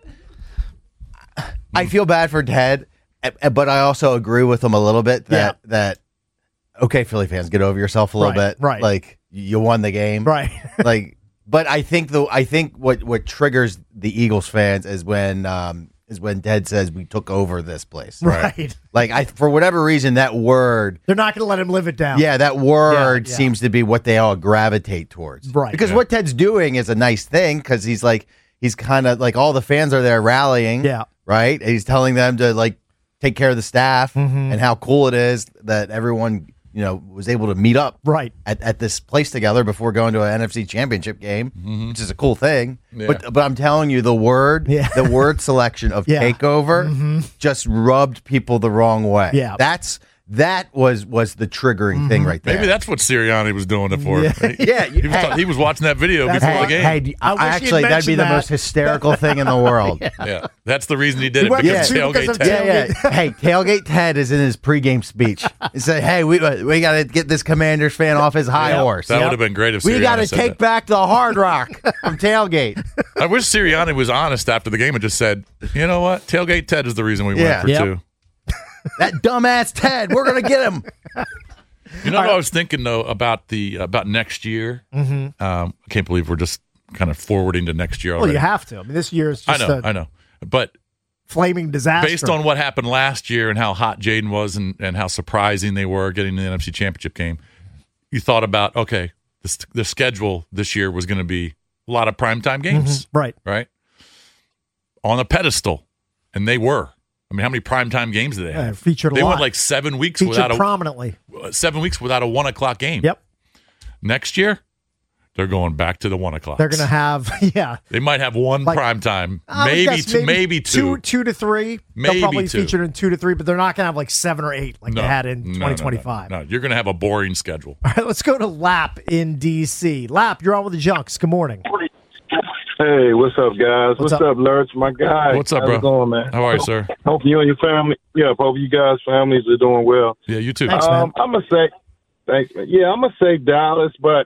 I feel bad for Ted, but I also agree with him a little bit that okay, Philly fans, get over yourself a little bit. Right. Like you won the game. Right. Like, but I think what triggers the Eagles fans is when Ted says we took over this place. Right. Like for whatever reason, that word. They're not going to let him live it down. Yeah, that word Yeah. seems to be what they all gravitate towards. Right. Because what Ted's doing is a nice thing because he's kind of like all the fans are there rallying. Yeah. Right. And he's telling them to like take care of the staff and how cool it is that everyone, was able to meet up at this place together before going to an NFC Championship game, which is a cool thing. Yeah. But I'm telling you, the word selection of takeover just rubbed people the wrong way. Yeah. That was the triggering thing right there. Maybe that's what Sirianni was doing it for. He was watching that video before the game. Hey, actually, that'd be the most hysterical thing in the world. Yeah, that's the reason he did it, because Tailgate Ted. Hey, Tailgate Ted is in his pregame speech. He said, hey, we got to get this Commanders fan off his high horse. That would have been great if Sirianni we got to said take that. back the Hard Rock from Tailgate. I wish Sirianni was honest after the game and just said, you know what, Tailgate Ted is the reason we went for 2. That dumbass Ted, we're going to get him. You know what I was thinking, though, about next year? I can't believe we're just kind of forwarding to next year already. Well, you have to. I mean, this year is just I know. But flaming disaster. based on what happened last year and how hot Jaden was and how surprising they were getting the NFC Championship game, you thought about, okay, the schedule this year was going to be a lot of primetime games. Right. On a pedestal. And they were. I mean, how many primetime games did they have? Featured a They lot. went like 7 weeks Featured prominently. 7 weeks without a 1 o'clock game. Yep. Next year, they're going back to the 1 o'clock. They're going to have, They might have one primetime, maybe two. 2 to 3. Maybe They'll probably 2. feature in 2 to 3, but they're not going to have like 7 or 8 like they had in 2025. No, you're going to have a boring schedule. All right, let's go to Lap in D.C. Lap, you're on with the Junks. Good morning. Hey, what's up, guys? What's up, Lurch, my guy? What's up, How's bro? it going, man? How are you, sir? Hope you and your family, hope you guys' families are doing well. Yeah, you too. Thanks, man. I'm gonna say, thanks. Yeah, I'm gonna say Dallas, but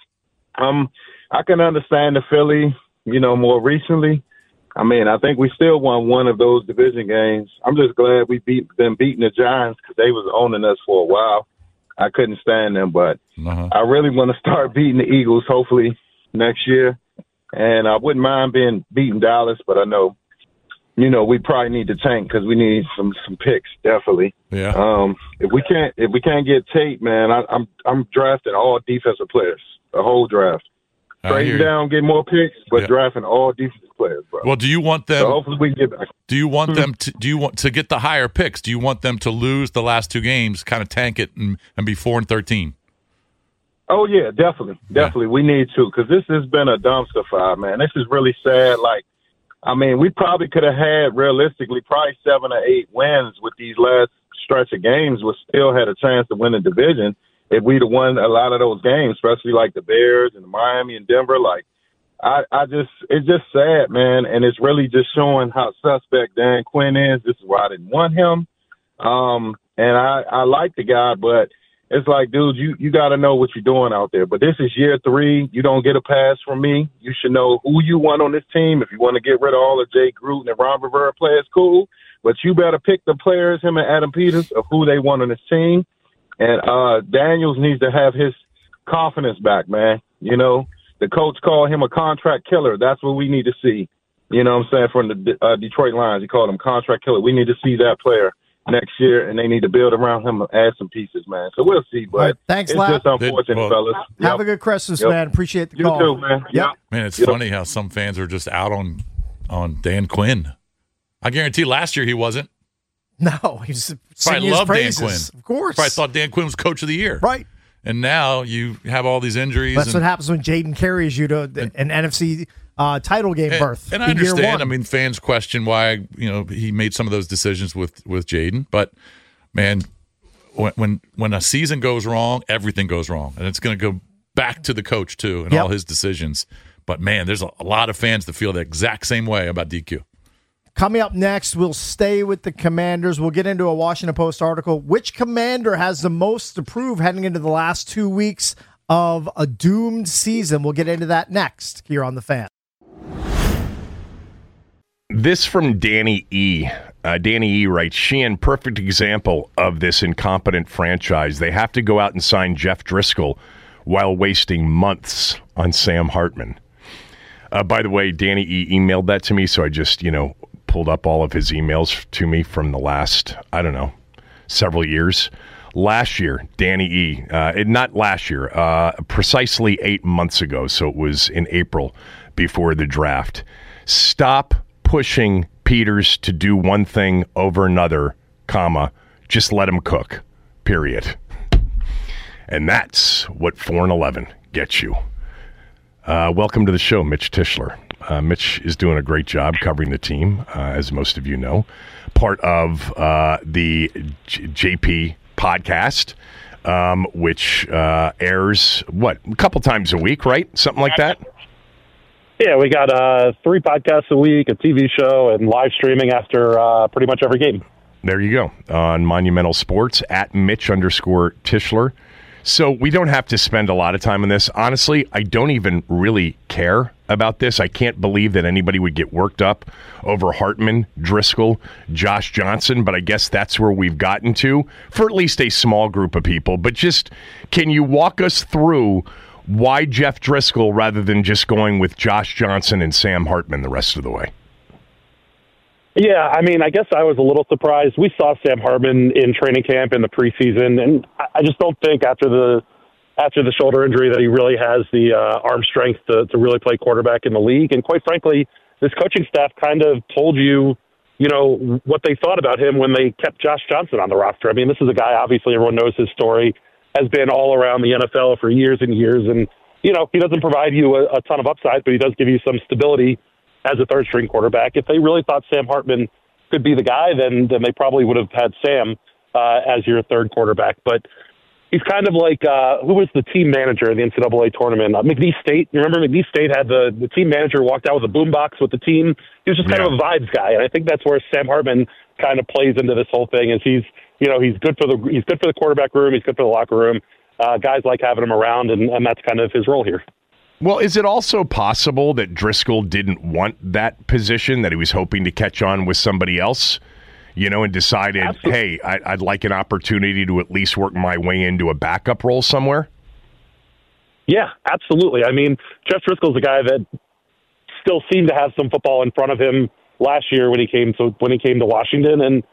I can understand the Philly. More recently, I mean, I think we still won one of those division games. I'm just glad we beating the Giants because they was owning us for a while. I couldn't stand them, but I really want to start beating the Eagles hopefully next year. And I wouldn't mind beating Dallas, but I know, we probably need to tank because we need some picks definitely. Yeah. If we can't get Tate, man, I'm drafting all defensive players, the whole draft. Trading down, get more picks, but drafting all defensive players, bro. Well, do you want them? So hopefully we can get back. Do you want them to? Do you want to get the higher picks? Do you want them to lose the last 2 games, kind of tank it, and be 4-13? Oh, yeah, definitely. Definitely. We need to because this has been a dumpster fire, man. This is really sad. Like, I mean, we probably could have had, realistically, probably 7 or 8 wins with these last stretch of games. We still had a chance to win the division if we'd have won a lot of those games, especially like the Bears and Miami and Denver. Like, it's just sad, man. And it's really just showing how suspect Dan Quinn is. This is why I didn't want him. And I like the guy, but it's like, dude, you got to know what you're doing out there. But this is year 3. You don't get a pass from me. You should know who you want on this team. If you want to get rid of all the Jay Gruden and Ron Rivera players, cool. But you better pick the players, him and Adam Peters, of who they want on this team. And Daniels needs to have his confidence back, man. You know, the coach called him a contract killer. That's what we need to see. You know what I'm saying? From the Detroit Lions, he called him contract killer. We need to see that player next year, and they need to build around him and add some pieces, man. So we'll see. But right, thanks, it's Lap. just unfortunate, fellas. Have a good Christmas, man. Appreciate the call. You too, man. Yep. Man, it's funny how some fans are just out on Dan Quinn. I guarantee last year he wasn't. No, he's probably loved Dan Quinn. Of course. Probably thought Dan Quinn was coach of the year. Right. And now you have all these injuries. That's what happens when Jaden carries you to an NFC title game berth. And I understand. I mean, fans question why he made some of those decisions with Jaden. But, man, when a season goes wrong, everything goes wrong. And it's going to go back to the coach, too, and all his decisions. But, man, there's a lot of fans that feel the exact same way about DQ. Coming up next, we'll stay with the Commanders. We'll get into a Washington Post article. Which Commander has the most to prove heading into the last 2 weeks of a doomed season? We'll get into that next here on The Fan. This from Danny E. Danny E. writes, Sheehan, perfect example of this incompetent franchise. They have to go out and sign Jeff Driscoll while wasting months on Sam Hartman. By the way, Danny E. emailed that to me, so I just, pulled up all of his emails to me from the last, several years. Last year, Danny E., not last year, precisely 8 months ago, so it was in April before the draft. Stop pushing Peters to do one thing over another, just let him cook, period. And that's what 4-11 gets you. Welcome to the show, Mitch Tischler. Mitch is doing a great job covering the team, as most of you know. Part of the JP podcast, which airs, a couple times a week, right? Something like that? Yeah, we got 3 podcasts a week, a TV show, and live streaming after pretty much every game. There you go. On Monumental Sports, at Mitch_Tischler. So we don't have to spend a lot of time on this. Honestly, I don't even really care about this. I can't believe that anybody would get worked up over Hartman, Driscoll, Josh Johnson, but I guess that's where we've gotten to for at least a small group of people. But just, can you walk us through why Jeff Driscoll rather than just going with Josh Johnson and Sam Hartman the rest of the way? Yeah, I mean, I guess I was a little surprised. We saw Sam Hartman in training camp in the preseason, and I just don't think after the shoulder injury that he really has the arm strength to really play quarterback in the league. And quite frankly, this coaching staff kind of told you, what they thought about him when they kept Josh Johnson on the roster. I mean, this is a guy, obviously everyone knows his story, has been all around the NFL for years and years. And, he doesn't provide you a ton of upside, but he does give you some stability as a third-string quarterback. If they really thought Sam Hartman could be the guy, then they probably would have had Sam as your third quarterback. But he's kind of like, who was the team manager in the NCAA tournament? McNeese State. You remember McNeese State had the team manager walked out with a boombox with the team? He was just kind of a vibes guy. And I think that's where Sam Hartman kind of plays into this whole thing, is he's good for the quarterback room, he's good for the locker room. Guys like having him around, and that's kind of his role here. Well, is it also possible that Driscoll didn't want that position, that he was hoping to catch on with somebody else, and decided, Absolutely. Hey, I'd like an opportunity to at least work my way into a backup role somewhere? Yeah, absolutely. I mean, Jeff Driscoll's a guy that still seemed to have some football in front of him last year when he came to Washington, and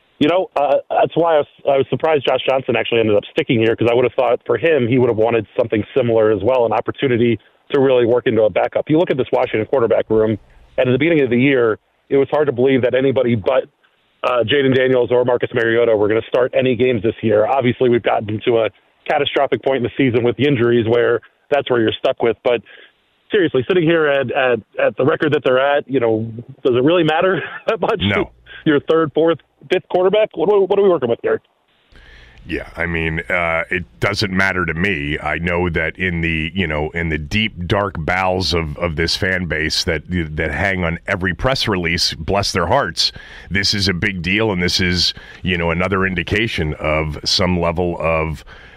that's why I was surprised Josh Johnson actually ended up sticking here, because I would have thought for him he would have wanted something similar as well, an opportunity to really work into a backup. You look at this Washington quarterback room, and at the beginning of the year, it was hard to believe that anybody but Jaden Daniels or Marcus Mariota were going to start any games this year. Obviously, we've gotten to a catastrophic point in the season with the injuries where that's where you're stuck with. But seriously, sitting here at the record that they're at, does it really matter that much? No. Your third, fourth, fifth quarterback? What are we working with here? Yeah, I mean, it doesn't matter to me. I know that in the deep, dark bowels of this fan base that hang on every press release, bless their hearts, this is a big deal, and this is, another indication of some level of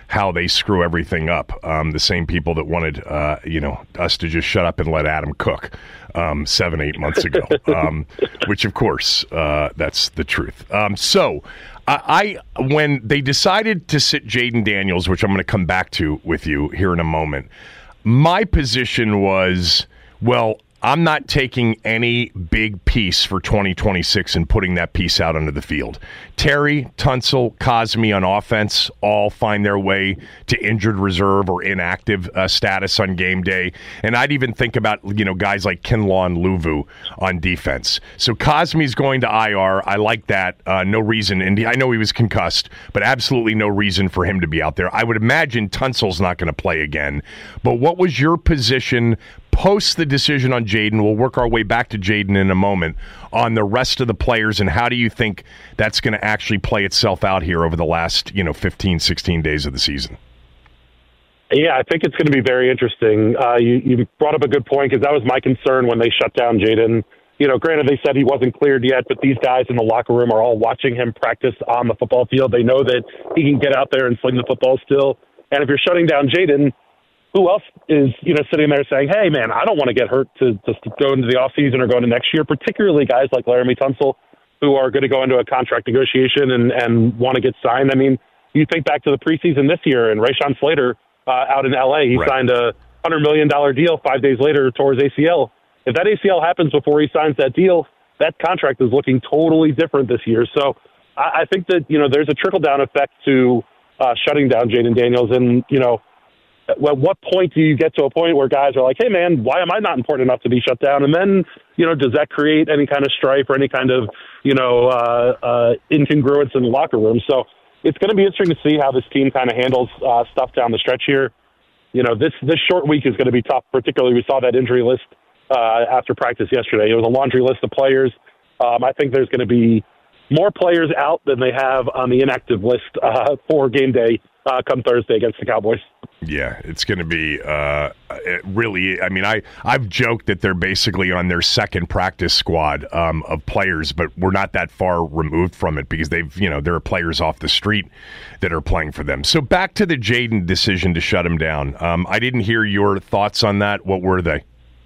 how they screw everything up. The same people that wanted, us to just shut up and let Adam cook 7-8 months ago, which of course, that's the truth. So when they decided to sit Jaden Daniels, which I'm going to come back to with you here in a moment, my position was, well, I'm not taking any big piece for 2026 and putting that piece out onto the field. Terry, Tunsil, Cosmi on offense all find their way to injured reserve or inactive status on game day. And I'd even think about, guys like Kinlaw and Luvu on defense. So Cosmi's going to IR. I like that. No reason. And I know he was concussed, but absolutely no reason for him to be out there. I would imagine Tunsil's not going to play again. But what was your position post the decision on Jaden? We'll work our way back to Jaden in a moment on the rest of the players, and how do you think that's going to actually play itself out here over the last 15, 16 days of the season? Yeah, I think it's going to be very interesting. You brought up a good point, because that was my concern when they shut down Jaden. Granted, they said he wasn't cleared yet, but these guys in the locker room are all watching him practice on the football field. They know that he can get out there and sling the football still. And if you're shutting down Jaden, who else is, sitting there saying, hey, man, I don't want to get hurt to go into the offseason or go into next year, particularly guys like Laramie Tunsil, who are going to go into a contract negotiation and want to get signed. I mean, you think back to the preseason this year, and Rashawn Slater out in L.A., he signed a $100 million deal. 5 days later, tore his ACL. If that ACL happens before he signs that deal, that contract is looking totally different this year. So I think that, there's a trickle-down effect to shutting down Jaden Daniels. And, at what point do you get to a point where guys are like, hey, man, why am I not important enough to be shut down? And then, does that create any kind of strife or any kind of, incongruence in the locker room? So it's going to be interesting to see how this team kind of handles stuff down the stretch here. This short week is going to be tough, particularly we saw that injury list after practice yesterday. It was a laundry list of players. I think there's going to be more players out than they have on the inactive list for game day come Thursday against the Cowboys. Yeah, it's going to be really. I mean, I've joked that they're basically on their second practice squad of players, but we're not that far removed from it, because there are players off the street that are playing for them. So back to the Jaden decision to shut him down. I didn't hear your thoughts on that. What were they?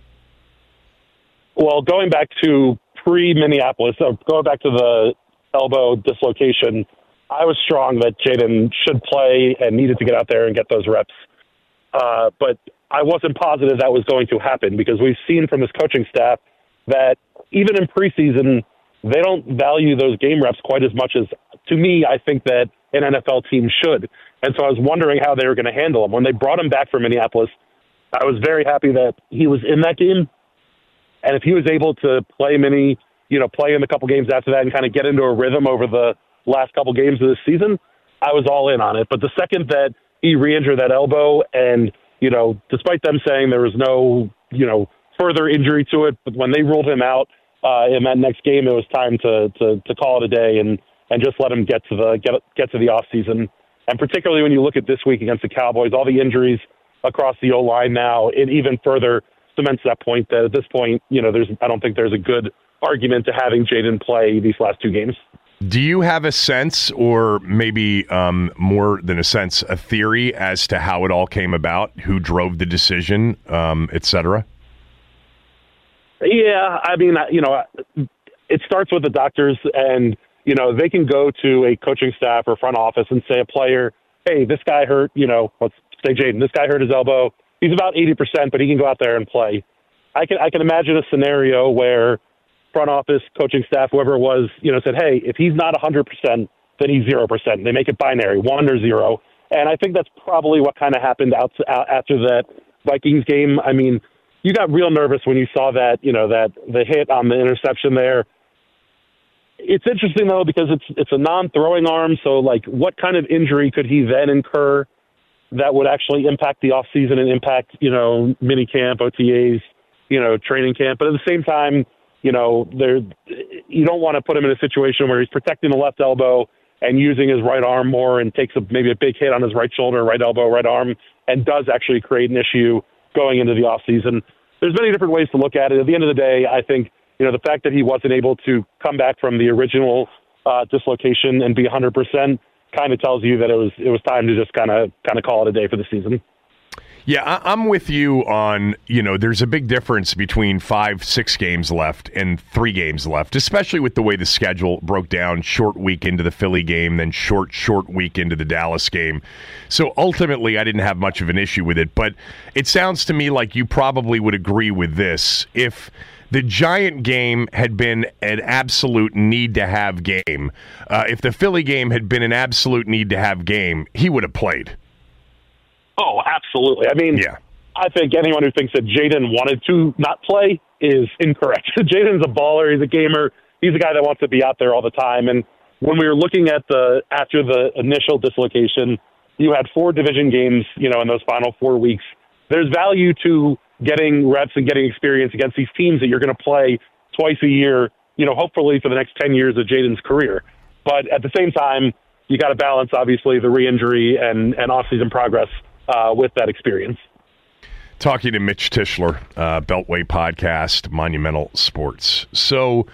Well, going back to pre-Minneapolis, going back to the elbow dislocation, I was strong that Jaden should play and needed to get out there and get those reps. But I wasn't positive that was going to happen, because we've seen from this coaching staff that even in preseason, they don't value those game reps quite as much as, to me, I think that an NFL team should. And so I was wondering how they were going to handle him. When they brought him back from Minneapolis, I was very happy that he was in that game. And if he was able to play in a couple games after that and kind of get into a rhythm over the last couple games of this season, I was all in on it. But the second that he re-injured that elbow, and, despite them saying there was no, further injury to it, but when they ruled him out in that next game, it was time to call it a day and just let him get to the off season. And particularly when you look at this week against the Cowboys, all the injuries across the O-line now, it even further cements that point that at this point, I don't think there's a good argument to having Jaden play these last two games. Do you have a sense, or maybe more than a sense, a theory as to how it all came about, who drove the decision, et cetera? Yeah, I mean, it starts with the doctors, and, they can go to a coaching staff or front office and say a player, hey, this guy hurt, let's say Jaden, this guy hurt his elbow. He's about 80%, but he can go out there and play. I can imagine a scenario where front office, coaching staff, whoever it was, said, hey, if he's not 100%, then he's 0%. They make it binary, 1 or 0. And I think that's probably what kind of happened after that Vikings game. I mean, you got real nervous when you saw that, that the hit on the interception there. It's interesting, though, because it's a non-throwing arm. So, what kind of injury could he then incur that would actually impact the offseason and impact, mini camp, OTAs, training camp? But at the same time, you don't want to put him in a situation where he's protecting the left elbow and using his right arm more and takes maybe a big hit on his right shoulder, right elbow, right arm, and does actually create an issue going into the offseason. There's many different ways to look at it. At the end of the day, I think, the fact that he wasn't able to come back from the original dislocation and be 100%, kind of tells you that it was time to just kind of call it a day for the season. Yeah, I'm with you on, there's a big difference between 5-6 games left and 3 games left, especially with the way the schedule broke down, short week into the Philly game, then short week into the Dallas game. So ultimately, I didn't have much of an issue with it, but it sounds to me like you probably would agree with this. If the Giant game had been an absolute need-to-have game, if the Philly game had been an absolute need-to-have game, he would have played. Oh, absolutely. I mean, I think anyone who thinks that Jaden wanted to not play is incorrect. Jaden's a baller. He's a gamer. He's a guy that wants to be out there all the time. And when we were looking at after the initial dislocation, you had 4 division games, in those final 4 weeks. There's value to getting reps and getting experience against these teams that you're going to play twice a year, hopefully for the next 10 years of Jaden's career. But at the same time, you got to balance, obviously, the re-injury and off-season progress with that experience. Talking to Mitch Tischler, Beltway Podcast, Monumental Sports. So,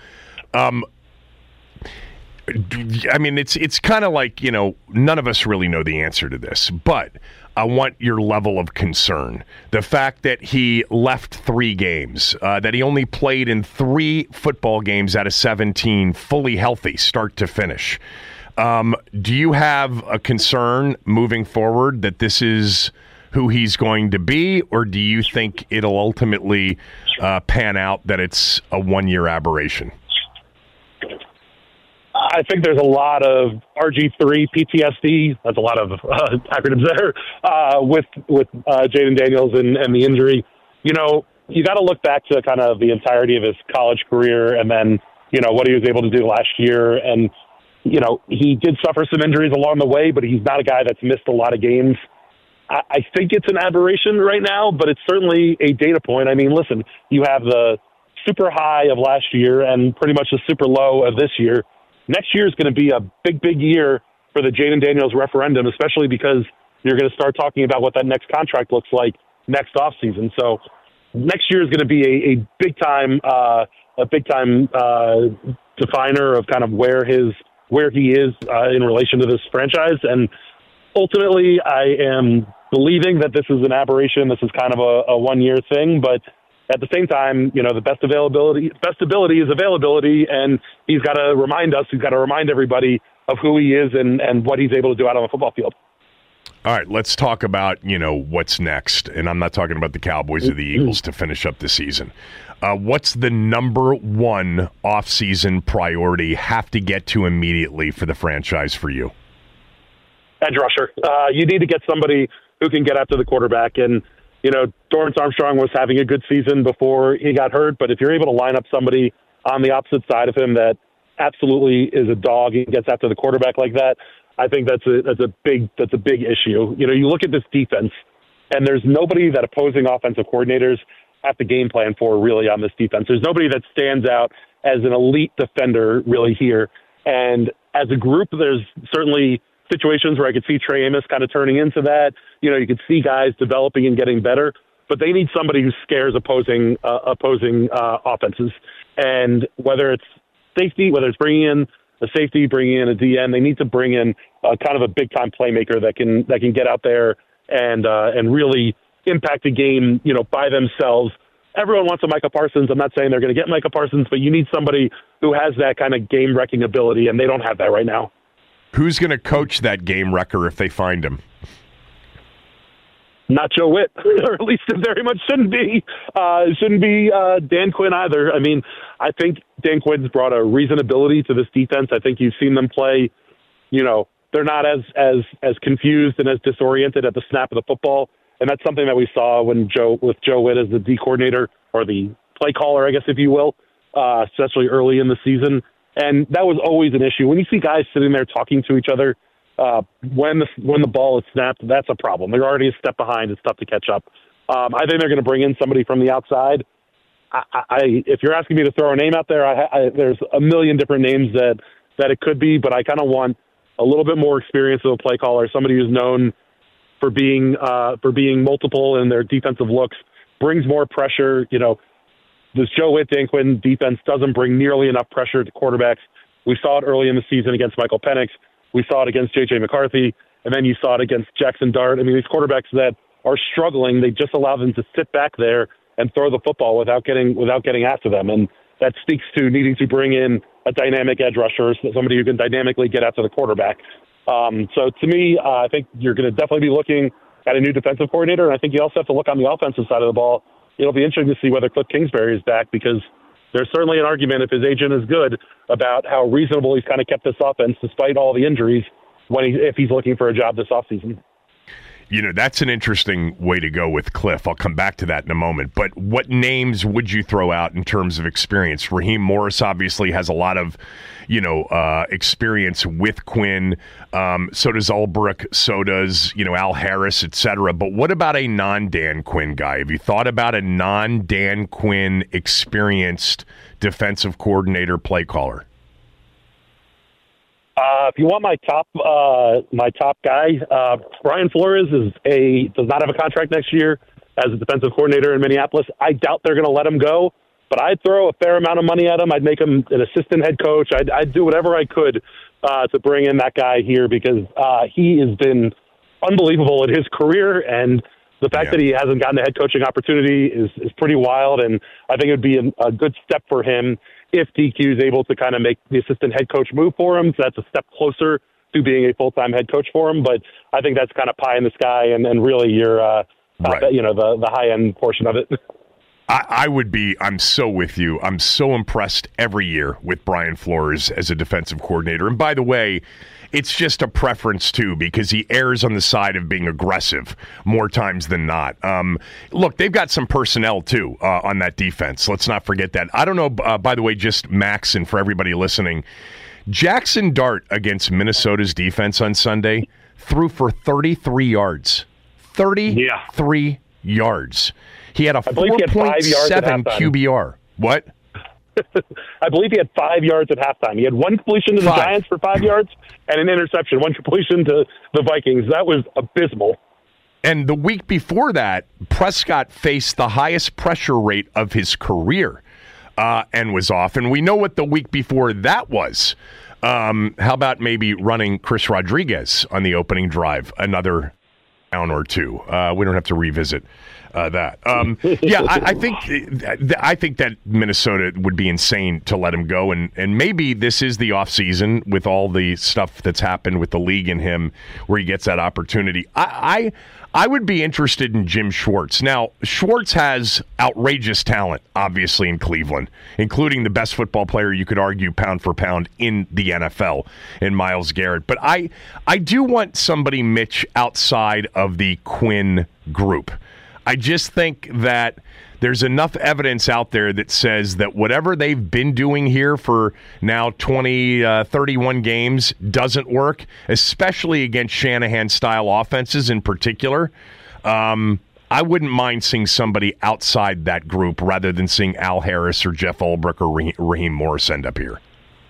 it's kind of like, none of us really know the answer to this, but I want your level of concern. The fact that he left 3 games, that he only played in 3 football games out of 17, fully healthy, start to finish. Do you have a concern moving forward that this is who he's going to be, or do you think it'll ultimately pan out that it's a 1-year aberration? I think there's a lot of RG3 PTSD. That's a lot of acronyms there with Jaden Daniels and the injury. You got to look back to kind of the entirety of his college career and then, what he was able to do last year. And, he did suffer some injuries along the way, but he's not a guy that's missed a lot of games. I think it's an aberration right now, but it's certainly a data point. I mean, listen, you have the super high of last year and pretty much the super low of this year. Next year is going to be a big, big year for the Jaden Daniels referendum, especially because you're going to start talking about what that next contract looks like next offseason. So next year is going to be a big time definer of kind of where he is in relation to this franchise. And ultimately, I am believing that this is an aberration. This is kind of a 1-year thing, but at the same time, the best ability is availability, and he's got to remind everybody of who he is and what he's able to do out on the football field. All right, let's talk about, what's next. And I'm not talking about the Cowboys or the Eagles to finish up the season. What's the number 1 off-season priority have to get to immediately for the franchise for you? Edge rusher. You need to get somebody who can get after the quarterback. And, Dorrance Armstrong was having a good season before he got hurt, but if you're able to line up somebody on the opposite side of him that absolutely is a dog and gets after the quarterback like that, I think that's a big issue. You look at this defense, and there's nobody that opposing offensive coordinators have to game plan for really on this defense. There's nobody that stands out as an elite defender really here. And as a group, there's certainly situations where I could see Trey Amos kind of turning into that. You could see guys developing and getting better, but they need somebody who scares opposing offenses. And whether it's safety, whether it's bringing in a safety, bringing in a DN, they need to bring in kind of a big time playmaker that can get out there and really impact the game, by themselves. Everyone wants a Micah Parsons. I'm not saying they're going to get Micah Parsons, but you need somebody who has that kind of game wrecking ability, and they don't have that right now. Who's going to coach that game wrecker if they find him? Not Joe Witt, or at least it very much shouldn't be. It shouldn't be Dan Quinn either. I mean, I think Dan Quinn's brought a reasonability to this defense. I think you've seen them play. They're not as confused and as disoriented at the snap of the football, and that's something that we saw with Joe Witt as the D coordinator or the play caller, I guess, if you will, especially early in the season. And that was always an issue. When you see guys sitting there talking to each other when the ball is snapped, that's a problem. They're already a step behind. It's tough to catch up. I think they're going to bring in somebody from the outside. If you're asking me to throw a name out there, there's a million different names that it could be, but I kind of want a little bit more experience of a play caller, somebody who's known for being multiple in their defensive looks, brings more pressure. This Joe Witt, Dan Quinn defense doesn't bring nearly enough pressure to quarterbacks. We saw it early in the season against Michael Penix. We saw it against J.J. McCarthy, and then you saw it against Jackson Dart. I mean, these quarterbacks that are struggling, they just allow them to sit back there and throw the football without getting after them. And that speaks to needing to bring in a dynamic edge rusher, somebody who can dynamically get after the quarterback. So to me, I think you're going to definitely be looking at a new defensive coordinator, and I think you also have to look on the offensive side of the ball. It'll be interesting to see whether Cliff Kingsbury is back, because there's certainly an argument, if his agent is good, about how reasonable he's kind of kept this offense despite all the injuries if he's looking for a job this offseason. You know, that's an interesting way to go with Cliff. I'll come back to that in a moment. But what names would you throw out in terms of experience? Raheem Morris obviously has a lot of, experience with Quinn. So does Ulbrich. So does, Al Harris, et cetera. But what about a non-Dan Quinn guy? Have you thought about a non-Dan Quinn experienced defensive coordinator play caller? If you want my top guy, Brian Flores does not have a contract next year as a defensive coordinator in Minneapolis. I doubt they're going to let him go, but I'd throw a fair amount of money at him. I'd make him an assistant head coach. I'd do whatever I could to bring in that guy here, because he has been unbelievable in his career, and the fact that he hasn't gotten a head coaching opportunity is pretty wild. And I think it would be a good step for him if DQ is able to kind of make the assistant head coach move for him. So that's a step closer to being a full-time head coach for him. But I think that's kind of pie in the sky, and really the high-end portion of it. I'm so with you. I'm so impressed every year with Brian Flores as a defensive coordinator. And by the way, it's just a preference, too, because he errs on the side of being aggressive more times than not. Look, they've got some personnel, too, on that defense. Let's not forget that. I don't know, by the way, just Max, and for everybody listening, Jackson Dart against Minnesota's defense on Sunday threw for 33 yards. 33 yards. He had a 4.7 QBR. What? I believe he had 5 yards at halftime. He had one completion to the Giants for 5 yards and an interception, one completion to the Vikings. That was abysmal. And the week before that, Prescott faced the highest pressure rate of his career and was off. And we know what the week before that was. How about maybe running Chris Rodriguez on the opening drive, another down or two? We don't have to revisit that. I think that Minnesota would be insane to let him go, and maybe this is the offseason with all the stuff that's happened with the league and him where he gets that opportunity. I would be interested in Jim Schwartz. Now, Schwartz has outrageous talent, obviously, in Cleveland, including the best football player you could argue pound for pound in the NFL in Myles Garrett. But I do want somebody, Mitch, outside of the Quinn group. I just think that there's enough evidence out there that says that whatever they've been doing here for now 31 games doesn't work, especially against Shanahan-style offenses in particular. I wouldn't mind seeing somebody outside that group rather than seeing Al Harris or Jeff Ulbrich or Raheem Morris end up here.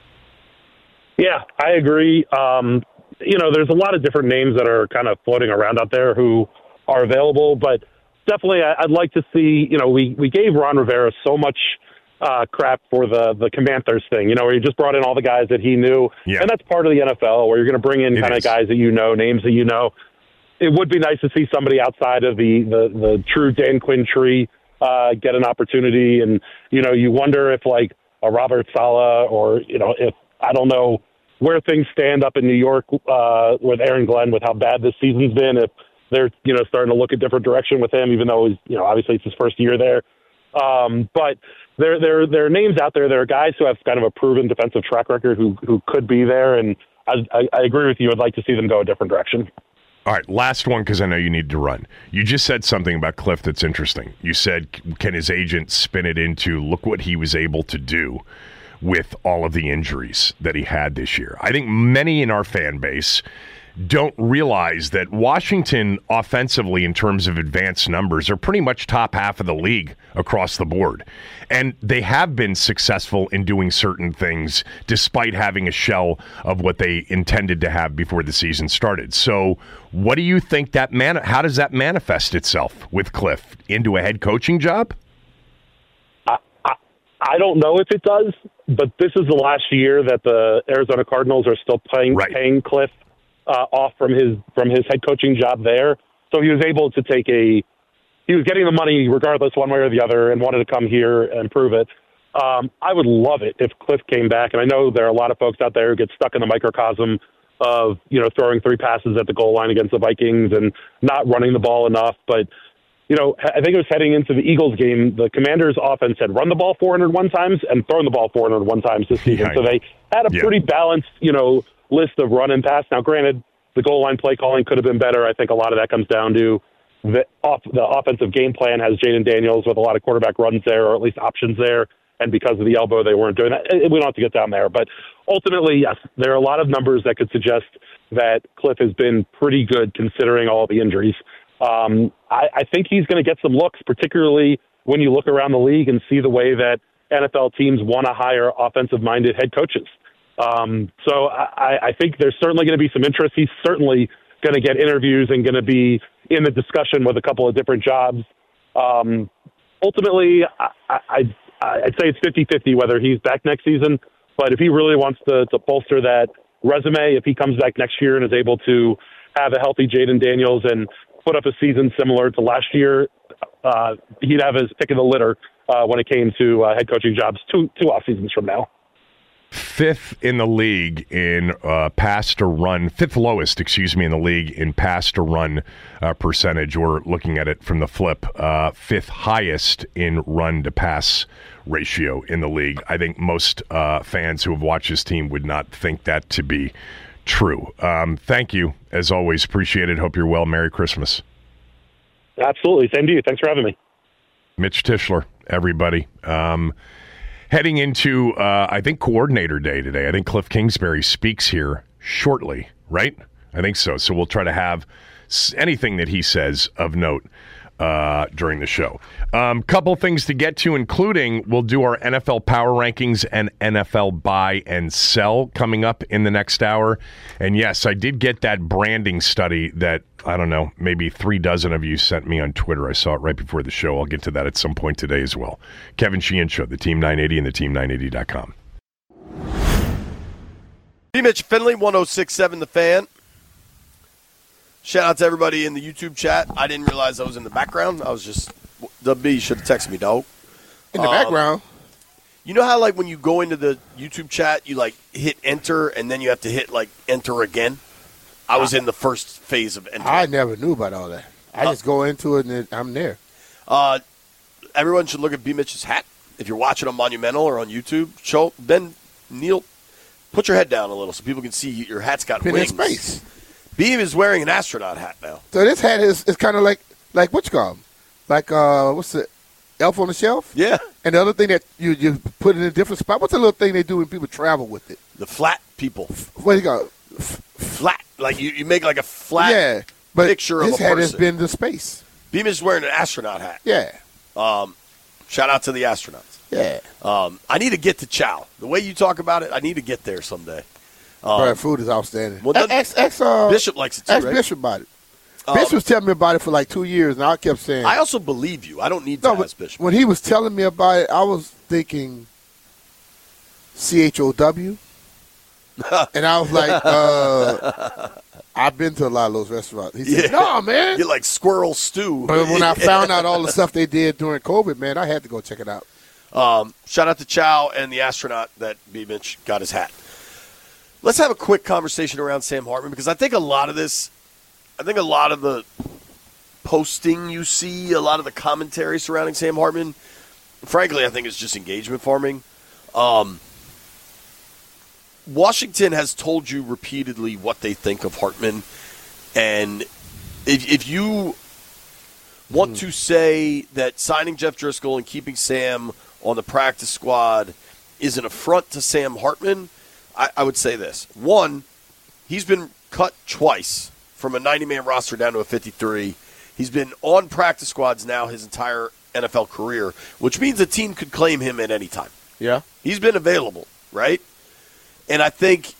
Yeah, I agree. There's a lot of different names that are kind of floating around out there who are available, but definitely, I'd like to see, we gave Ron Rivera so much crap for the Commanders thing, where he just brought in all the guys that he knew. Yeah. And that's part of the NFL, where you're going to bring in kind of guys that names that you know. It would be nice to see somebody outside of the true Dan Quinn tree get an opportunity. And, you wonder if, like, a Robert Saleh or, if, I don't know, where things stand up in New York with Aaron Glenn, with how bad this season's been, if they're, starting to look a different direction with him, even though he's, obviously it's his first year there. But there are names out there. There are guys who have kind of a proven defensive track record who could be there. And I agree with you. I'd like to see them go a different direction. All right, last one, because I know you need to run. You just said something about Cliff that's interesting. You said, can his agent spin it into, look what he was able to do with all of the injuries that he had this year. I think many in our fan base don't realize that Washington offensively, in terms of advanced numbers, are pretty much top half of the league across the board. And they have been successful in doing certain things despite having a shell of what they intended to have before the season started. So what do you think how does that manifest itself with Cliff? Into a head coaching job? I don't know if it does, but this is the last year that the Arizona Cardinals are still paying Cliff off from his head coaching job there. So he was able to he was getting the money regardless one way or the other and wanted to come here and prove it. I would love it if Cliff came back. And I know there are a lot of folks out there who get stuck in the microcosm of, throwing 3 passes at the goal line against the Vikings and not running the ball enough. But, I think it was heading into the Eagles game. The Commanders offense had run the ball 401 times and thrown the ball 401 times this season. Yeah, so they had a pretty balanced, list of run and pass. Now, granted, the goal line play calling could have been better. I think a lot of that comes down to the offensive game plan has Jaden Daniels with a lot of quarterback runs there, or at least options there. And because of the elbow, they weren't doing that. We don't have to get down there. But ultimately, yes, there are a lot of numbers that could suggest that Cliff has been pretty good considering all the injuries. I think he's going to get some looks, particularly when you look around the league and see the way that NFL teams want to hire offensive-minded head coaches. So I think there's certainly going to be some interest. He's certainly going to get interviews and going to be in the discussion with a couple of different jobs. Ultimately, I'd say it's 50-50 whether he's back next season. But if he really wants to bolster that resume, if he comes back next year and is able to have a healthy Jaden Daniels and put up a season similar to last year, he'd have his pick of the litter when it came to head coaching jobs two off seasons from now. 5th in the league in pass to run, 5th lowest, in the league in pass to run percentage. We're looking at it from the flip. 5th highest in run to pass ratio in the league. I think most fans who have watched this team would not think that to be true. Thank you, as always. Appreciate it. Hope you're well. Merry Christmas. Absolutely. Same to you. Thanks for having me. Mitch Tischler, everybody. Heading into, I think, Coordinator Day today. I think Cliff Kingsbury speaks here shortly, right? I think so. So we'll try to have anything that he says of note during the show. Couple things to get to, including we'll do our NFL Power Rankings and NFL Buy and Sell coming up in the next hour. And yes, I did get that branding study that, I don't know, maybe 3 dozen of you sent me on Twitter. I saw it right before the show. I'll get to that at some point today as well. Kevin Sheehan Show, the Team 980 and the Team980.com. Mitch Finley, 106.7 The Fan. Shout out to everybody in the YouTube chat. I didn't realize I was in the background. I was just, WB should have texted me, dog. In the background? You know how, like, when you go into the YouTube chat, you, like, hit enter, and then you have to hit, like, enter again? I was in the first phase of enter. I never knew about all that. I just go into it, and then I'm there. Everyone should look at B. Mitch's hat. If you're watching on Monumental or on YouTube, Neil, put your head down a little so people can see your hat's got wings. In space. Beam is wearing an astronaut hat now. So this hat is kind of like what you call them? Like, what's the Elf on the Shelf? Yeah. And the other thing that you put in a different spot, what's the little thing they do when people travel with it? The flat people. What do you call it? Flat. Like you make like a flat picture of a person. His hat has been to space. Beam is wearing an astronaut hat. Yeah. Shout out to the astronauts. Yeah. I need to get to Chow. The way you talk about it, I need to get there someday. Food is outstanding. Well, Bishop likes it too, right? Bishop about it. Bishop was telling me about it for like 2 years, and I kept saying. I also believe you. I don't need to ask Bishop. When he was telling me about it, I was thinking CHOW. And I was like, I've been to a lot of those restaurants. He said, no, man. You're like Squirrel Stew. But when I found out all the stuff they did during COVID, man, I had to go check it out. Shout out to Chow and the astronaut that B. Mitch got his hat. Let's have a quick conversation around Sam Hartman, because I think a lot of the posting you see, a lot of the commentary surrounding Sam Hartman, frankly, I think it's just engagement farming. Washington has told you repeatedly what they think of Hartman, and if you want to say that signing Jeff Driscoll and keeping Sam on the practice squad is an affront to Sam Hartman, I would say this. One, he's been cut twice from a 90-man roster down to a 53. He's been on practice squads now his entire NFL career, which means a team could claim him at any time. Yeah. He's been available, right? And I think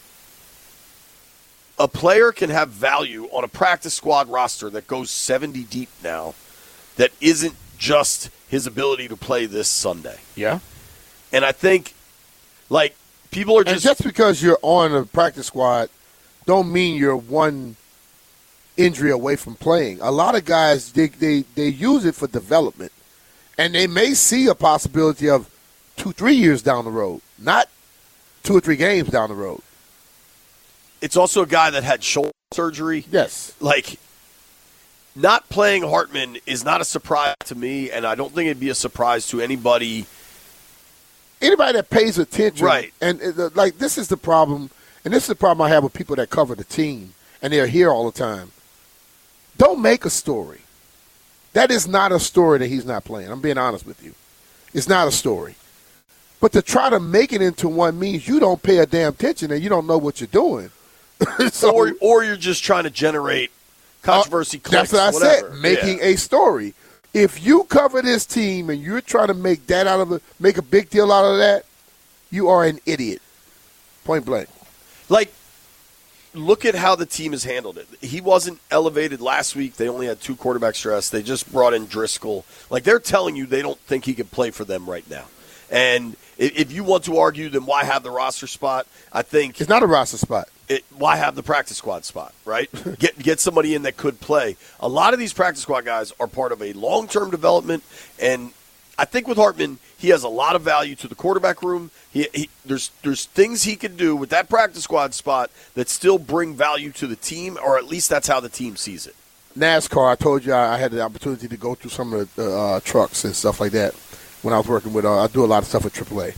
a player can have value on a practice squad roster that goes 70 deep now that isn't just his ability to play this Sunday. Yeah. And I think, like, people are just because you're on a practice squad don't mean you're one injury away from playing. A lot of guys, they use it for development. And they may see a possibility of 2-3 years down the road, not 2 or 3 games down the road. It's also a guy that had shoulder surgery. Yes. Like, not playing Hartman is not a surprise to me, and I don't think it'd be a surprise to anybody. Anybody that pays attention. Right. And, like, this is the problem, and this is the problem I have with people that cover the team, and they're here all the time. Don't make a story. That is not a story that he's not playing. I'm being honest with you. It's not a story. But to try to make it into one means you don't pay a damn attention and you don't know what you're doing. or you're just trying to generate controversy, clicks, that's what whatever. I said, making a story. If you cover this team and you're trying to make that make a big deal out of that, you are an idiot. Point blank. Like, look at how the team has handled it. He wasn't elevated last week. They only had 2 quarterback stress. They just brought in Driscoll. Like, they're telling you they don't think he can play for them right now. And if you want to argue, then why have the roster spot? I think it's not a roster spot. Why have the practice squad spot, right? Get somebody in that could play. A lot of these practice squad guys are part of a long-term development, and I think with Hartman, he has a lot of value to the quarterback room. There's things he can do with that practice squad spot that still bring value to the team, or at least that's how the team sees it. NASCAR, I told you I had the opportunity to go through some of the trucks and stuff like that when I was working with I do a lot of stuff with AAA.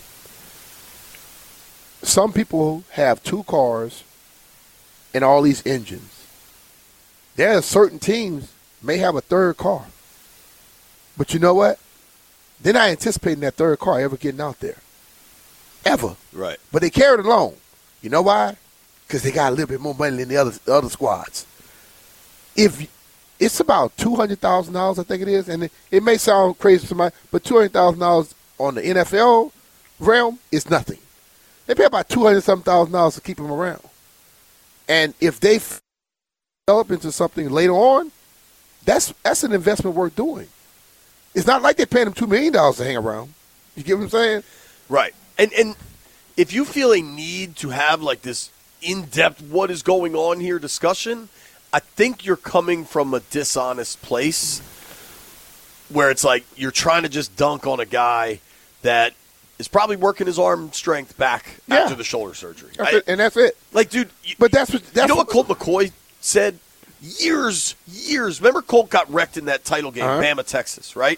Some people have 2 cars and all these engines. There are certain teams may have a 3rd car. But you know what? They're not anticipating that 3rd car ever getting out there. Ever. Right. But they carry it along. You know why? Because they got a little bit more money than the other squads. If it's about $200,000, I think it is, and it may sound crazy to somebody, but $200,000 on the NFL realm is nothing. They pay about $200,000 to keep them around. And if they develop into something later on, that's an investment worth doing. It's not like they're paying them $2 million to hang around. You get what I'm saying? Right. And if you feel a need to have like this in-depth what is going on here discussion, I think you're coming from a dishonest place where it's like you're trying to just dunk on a guy that is probably working his arm strength back after the shoulder surgery. And that's it. Like, dude, but that's what Colt McCoy said years. Remember Colt got wrecked in that title game, Bama, Texas, right?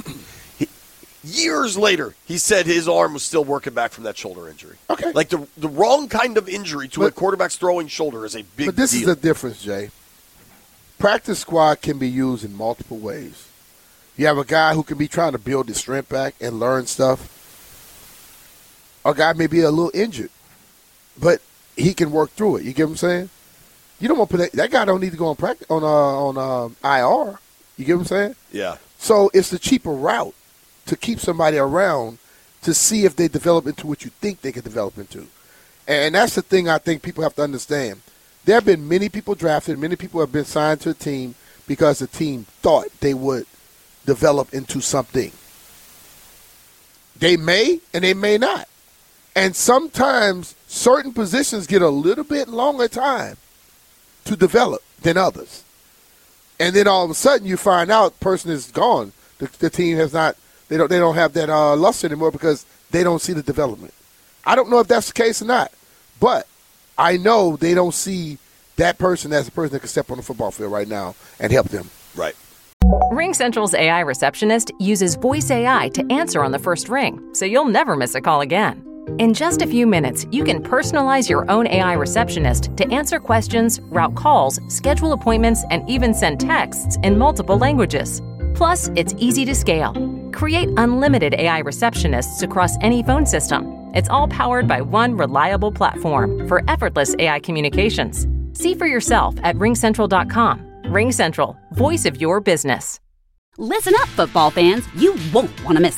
Years later, he said his arm was still working back from that shoulder injury. Okay. Like, the wrong kind of injury to a quarterback's throwing shoulder is a big deal. But this is the difference, Jay. Practice squad can be used in multiple ways. You have a guy who can be trying to build his strength back and learn stuff. A guy may be a little injured, but he can work through it. You get what I'm saying? You don't want to put that guy don't need to go on practice on IR. You get what I'm saying? Yeah. So it's the cheaper route to keep somebody around to see if they develop into what you think they can develop into. And that's the thing I think people have to understand. There have been many people drafted, many people have been signed to a team because the team thought they would develop into something. They may and they may not. And sometimes certain positions get a little bit longer time to develop than others. And then all of a sudden you find out the person is gone. The team has not they don't have that luster anymore because they don't see the development. I don't know if that's the case or not, but I know they don't see that person as a person that can step on the football field right now and help them. Right. RingCentral's AI receptionist uses voice AI to answer on the first ring, so you'll never miss a call again. In just a few minutes, you can personalize your own AI receptionist to answer questions, route calls, schedule appointments, and even send texts in multiple languages. Plus, it's easy to scale. Create unlimited AI receptionists across any phone system. It's all powered by one reliable platform for effortless AI communications. See for yourself at ringcentral.com. RingCentral, voice of your business. Listen up, football fans. You won't want to miss this.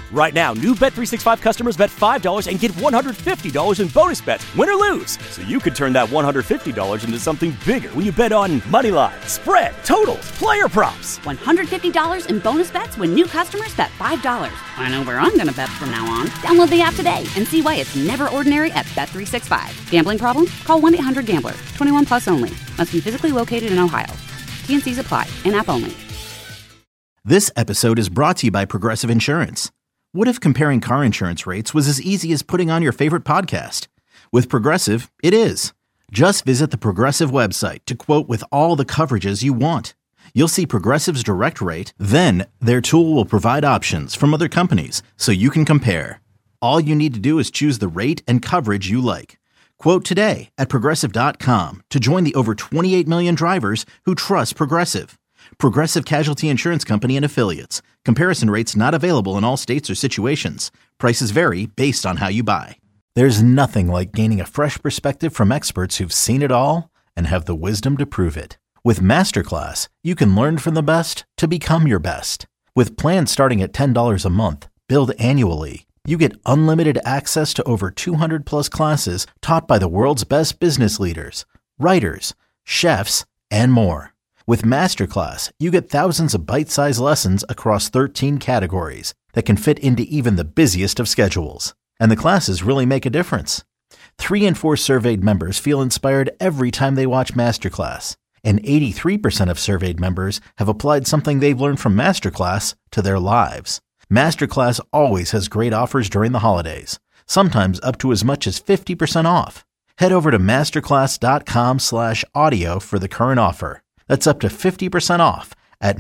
Right now, new Bet365 customers bet $5 and get $150 in bonus bets, win or lose. So you could turn that $150 into something bigger when you bet on moneyline, spread, totals, player props. $150 in bonus bets when new customers bet $5. I know where I'm going to bet from now on. Download the app today and see why it's never ordinary at Bet365. Gambling problem? Call 1-800-GAMBLER. 21 plus only. Must be physically located in Ohio. T&Cs apply. In-app only. This episode is brought to you by Progressive Insurance. What if comparing car insurance rates was as easy as putting on your favorite podcast? With Progressive, it is. Just visit the Progressive website to quote with all the coverages you want. You'll see Progressive's direct rate, then their tool will provide options from other companies so you can compare. All you need to do is choose the rate and coverage you like. Quote today at Progressive.com to join the over 28 million drivers who trust Progressive. Progressive Casualty Insurance Company and Affiliates. Comparison rates not available in all states or situations. Prices vary based on how you buy. There's nothing like gaining a fresh perspective from experts who've seen it all and have the wisdom to prove it. With Masterclass, you can learn from the best to become your best. With plans starting at $10 a month, billed annually, you get unlimited access to over 200 plus classes taught by the world's best business leaders, writers, chefs, and more. With Masterclass, you get thousands of bite-sized lessons across 13 categories that can fit into even the busiest of schedules. And the classes really make a difference. 3 in 4 surveyed members feel inspired every time they watch Masterclass. And 83% of surveyed members have applied something they've learned from Masterclass to their lives. Masterclass always has great offers during the holidays, sometimes up to as much as 50% off. Head over to masterclass.com/audio for the current offer. That's up to 50% off at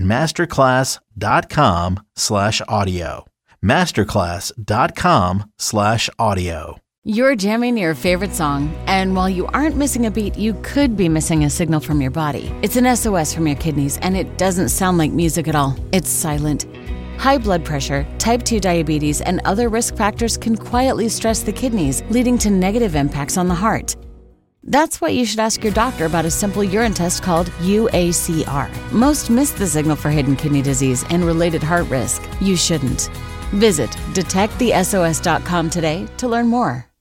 masterclass.com/audio. masterclass.com/audio. You're jamming your favorite song, and while you aren't missing a beat, you could be missing a signal from your body. It's an SOS from your kidneys, and it doesn't sound like music at all. It's silent. High blood pressure, type 2 diabetes, and other risk factors can quietly stress the kidneys, leading to negative impacts on the heart. That's why you should ask your doctor about a simple urine test called UACR. Most miss the signal for hidden kidney disease and related heart risk. You shouldn't. Visit detectthesos.com today to learn more.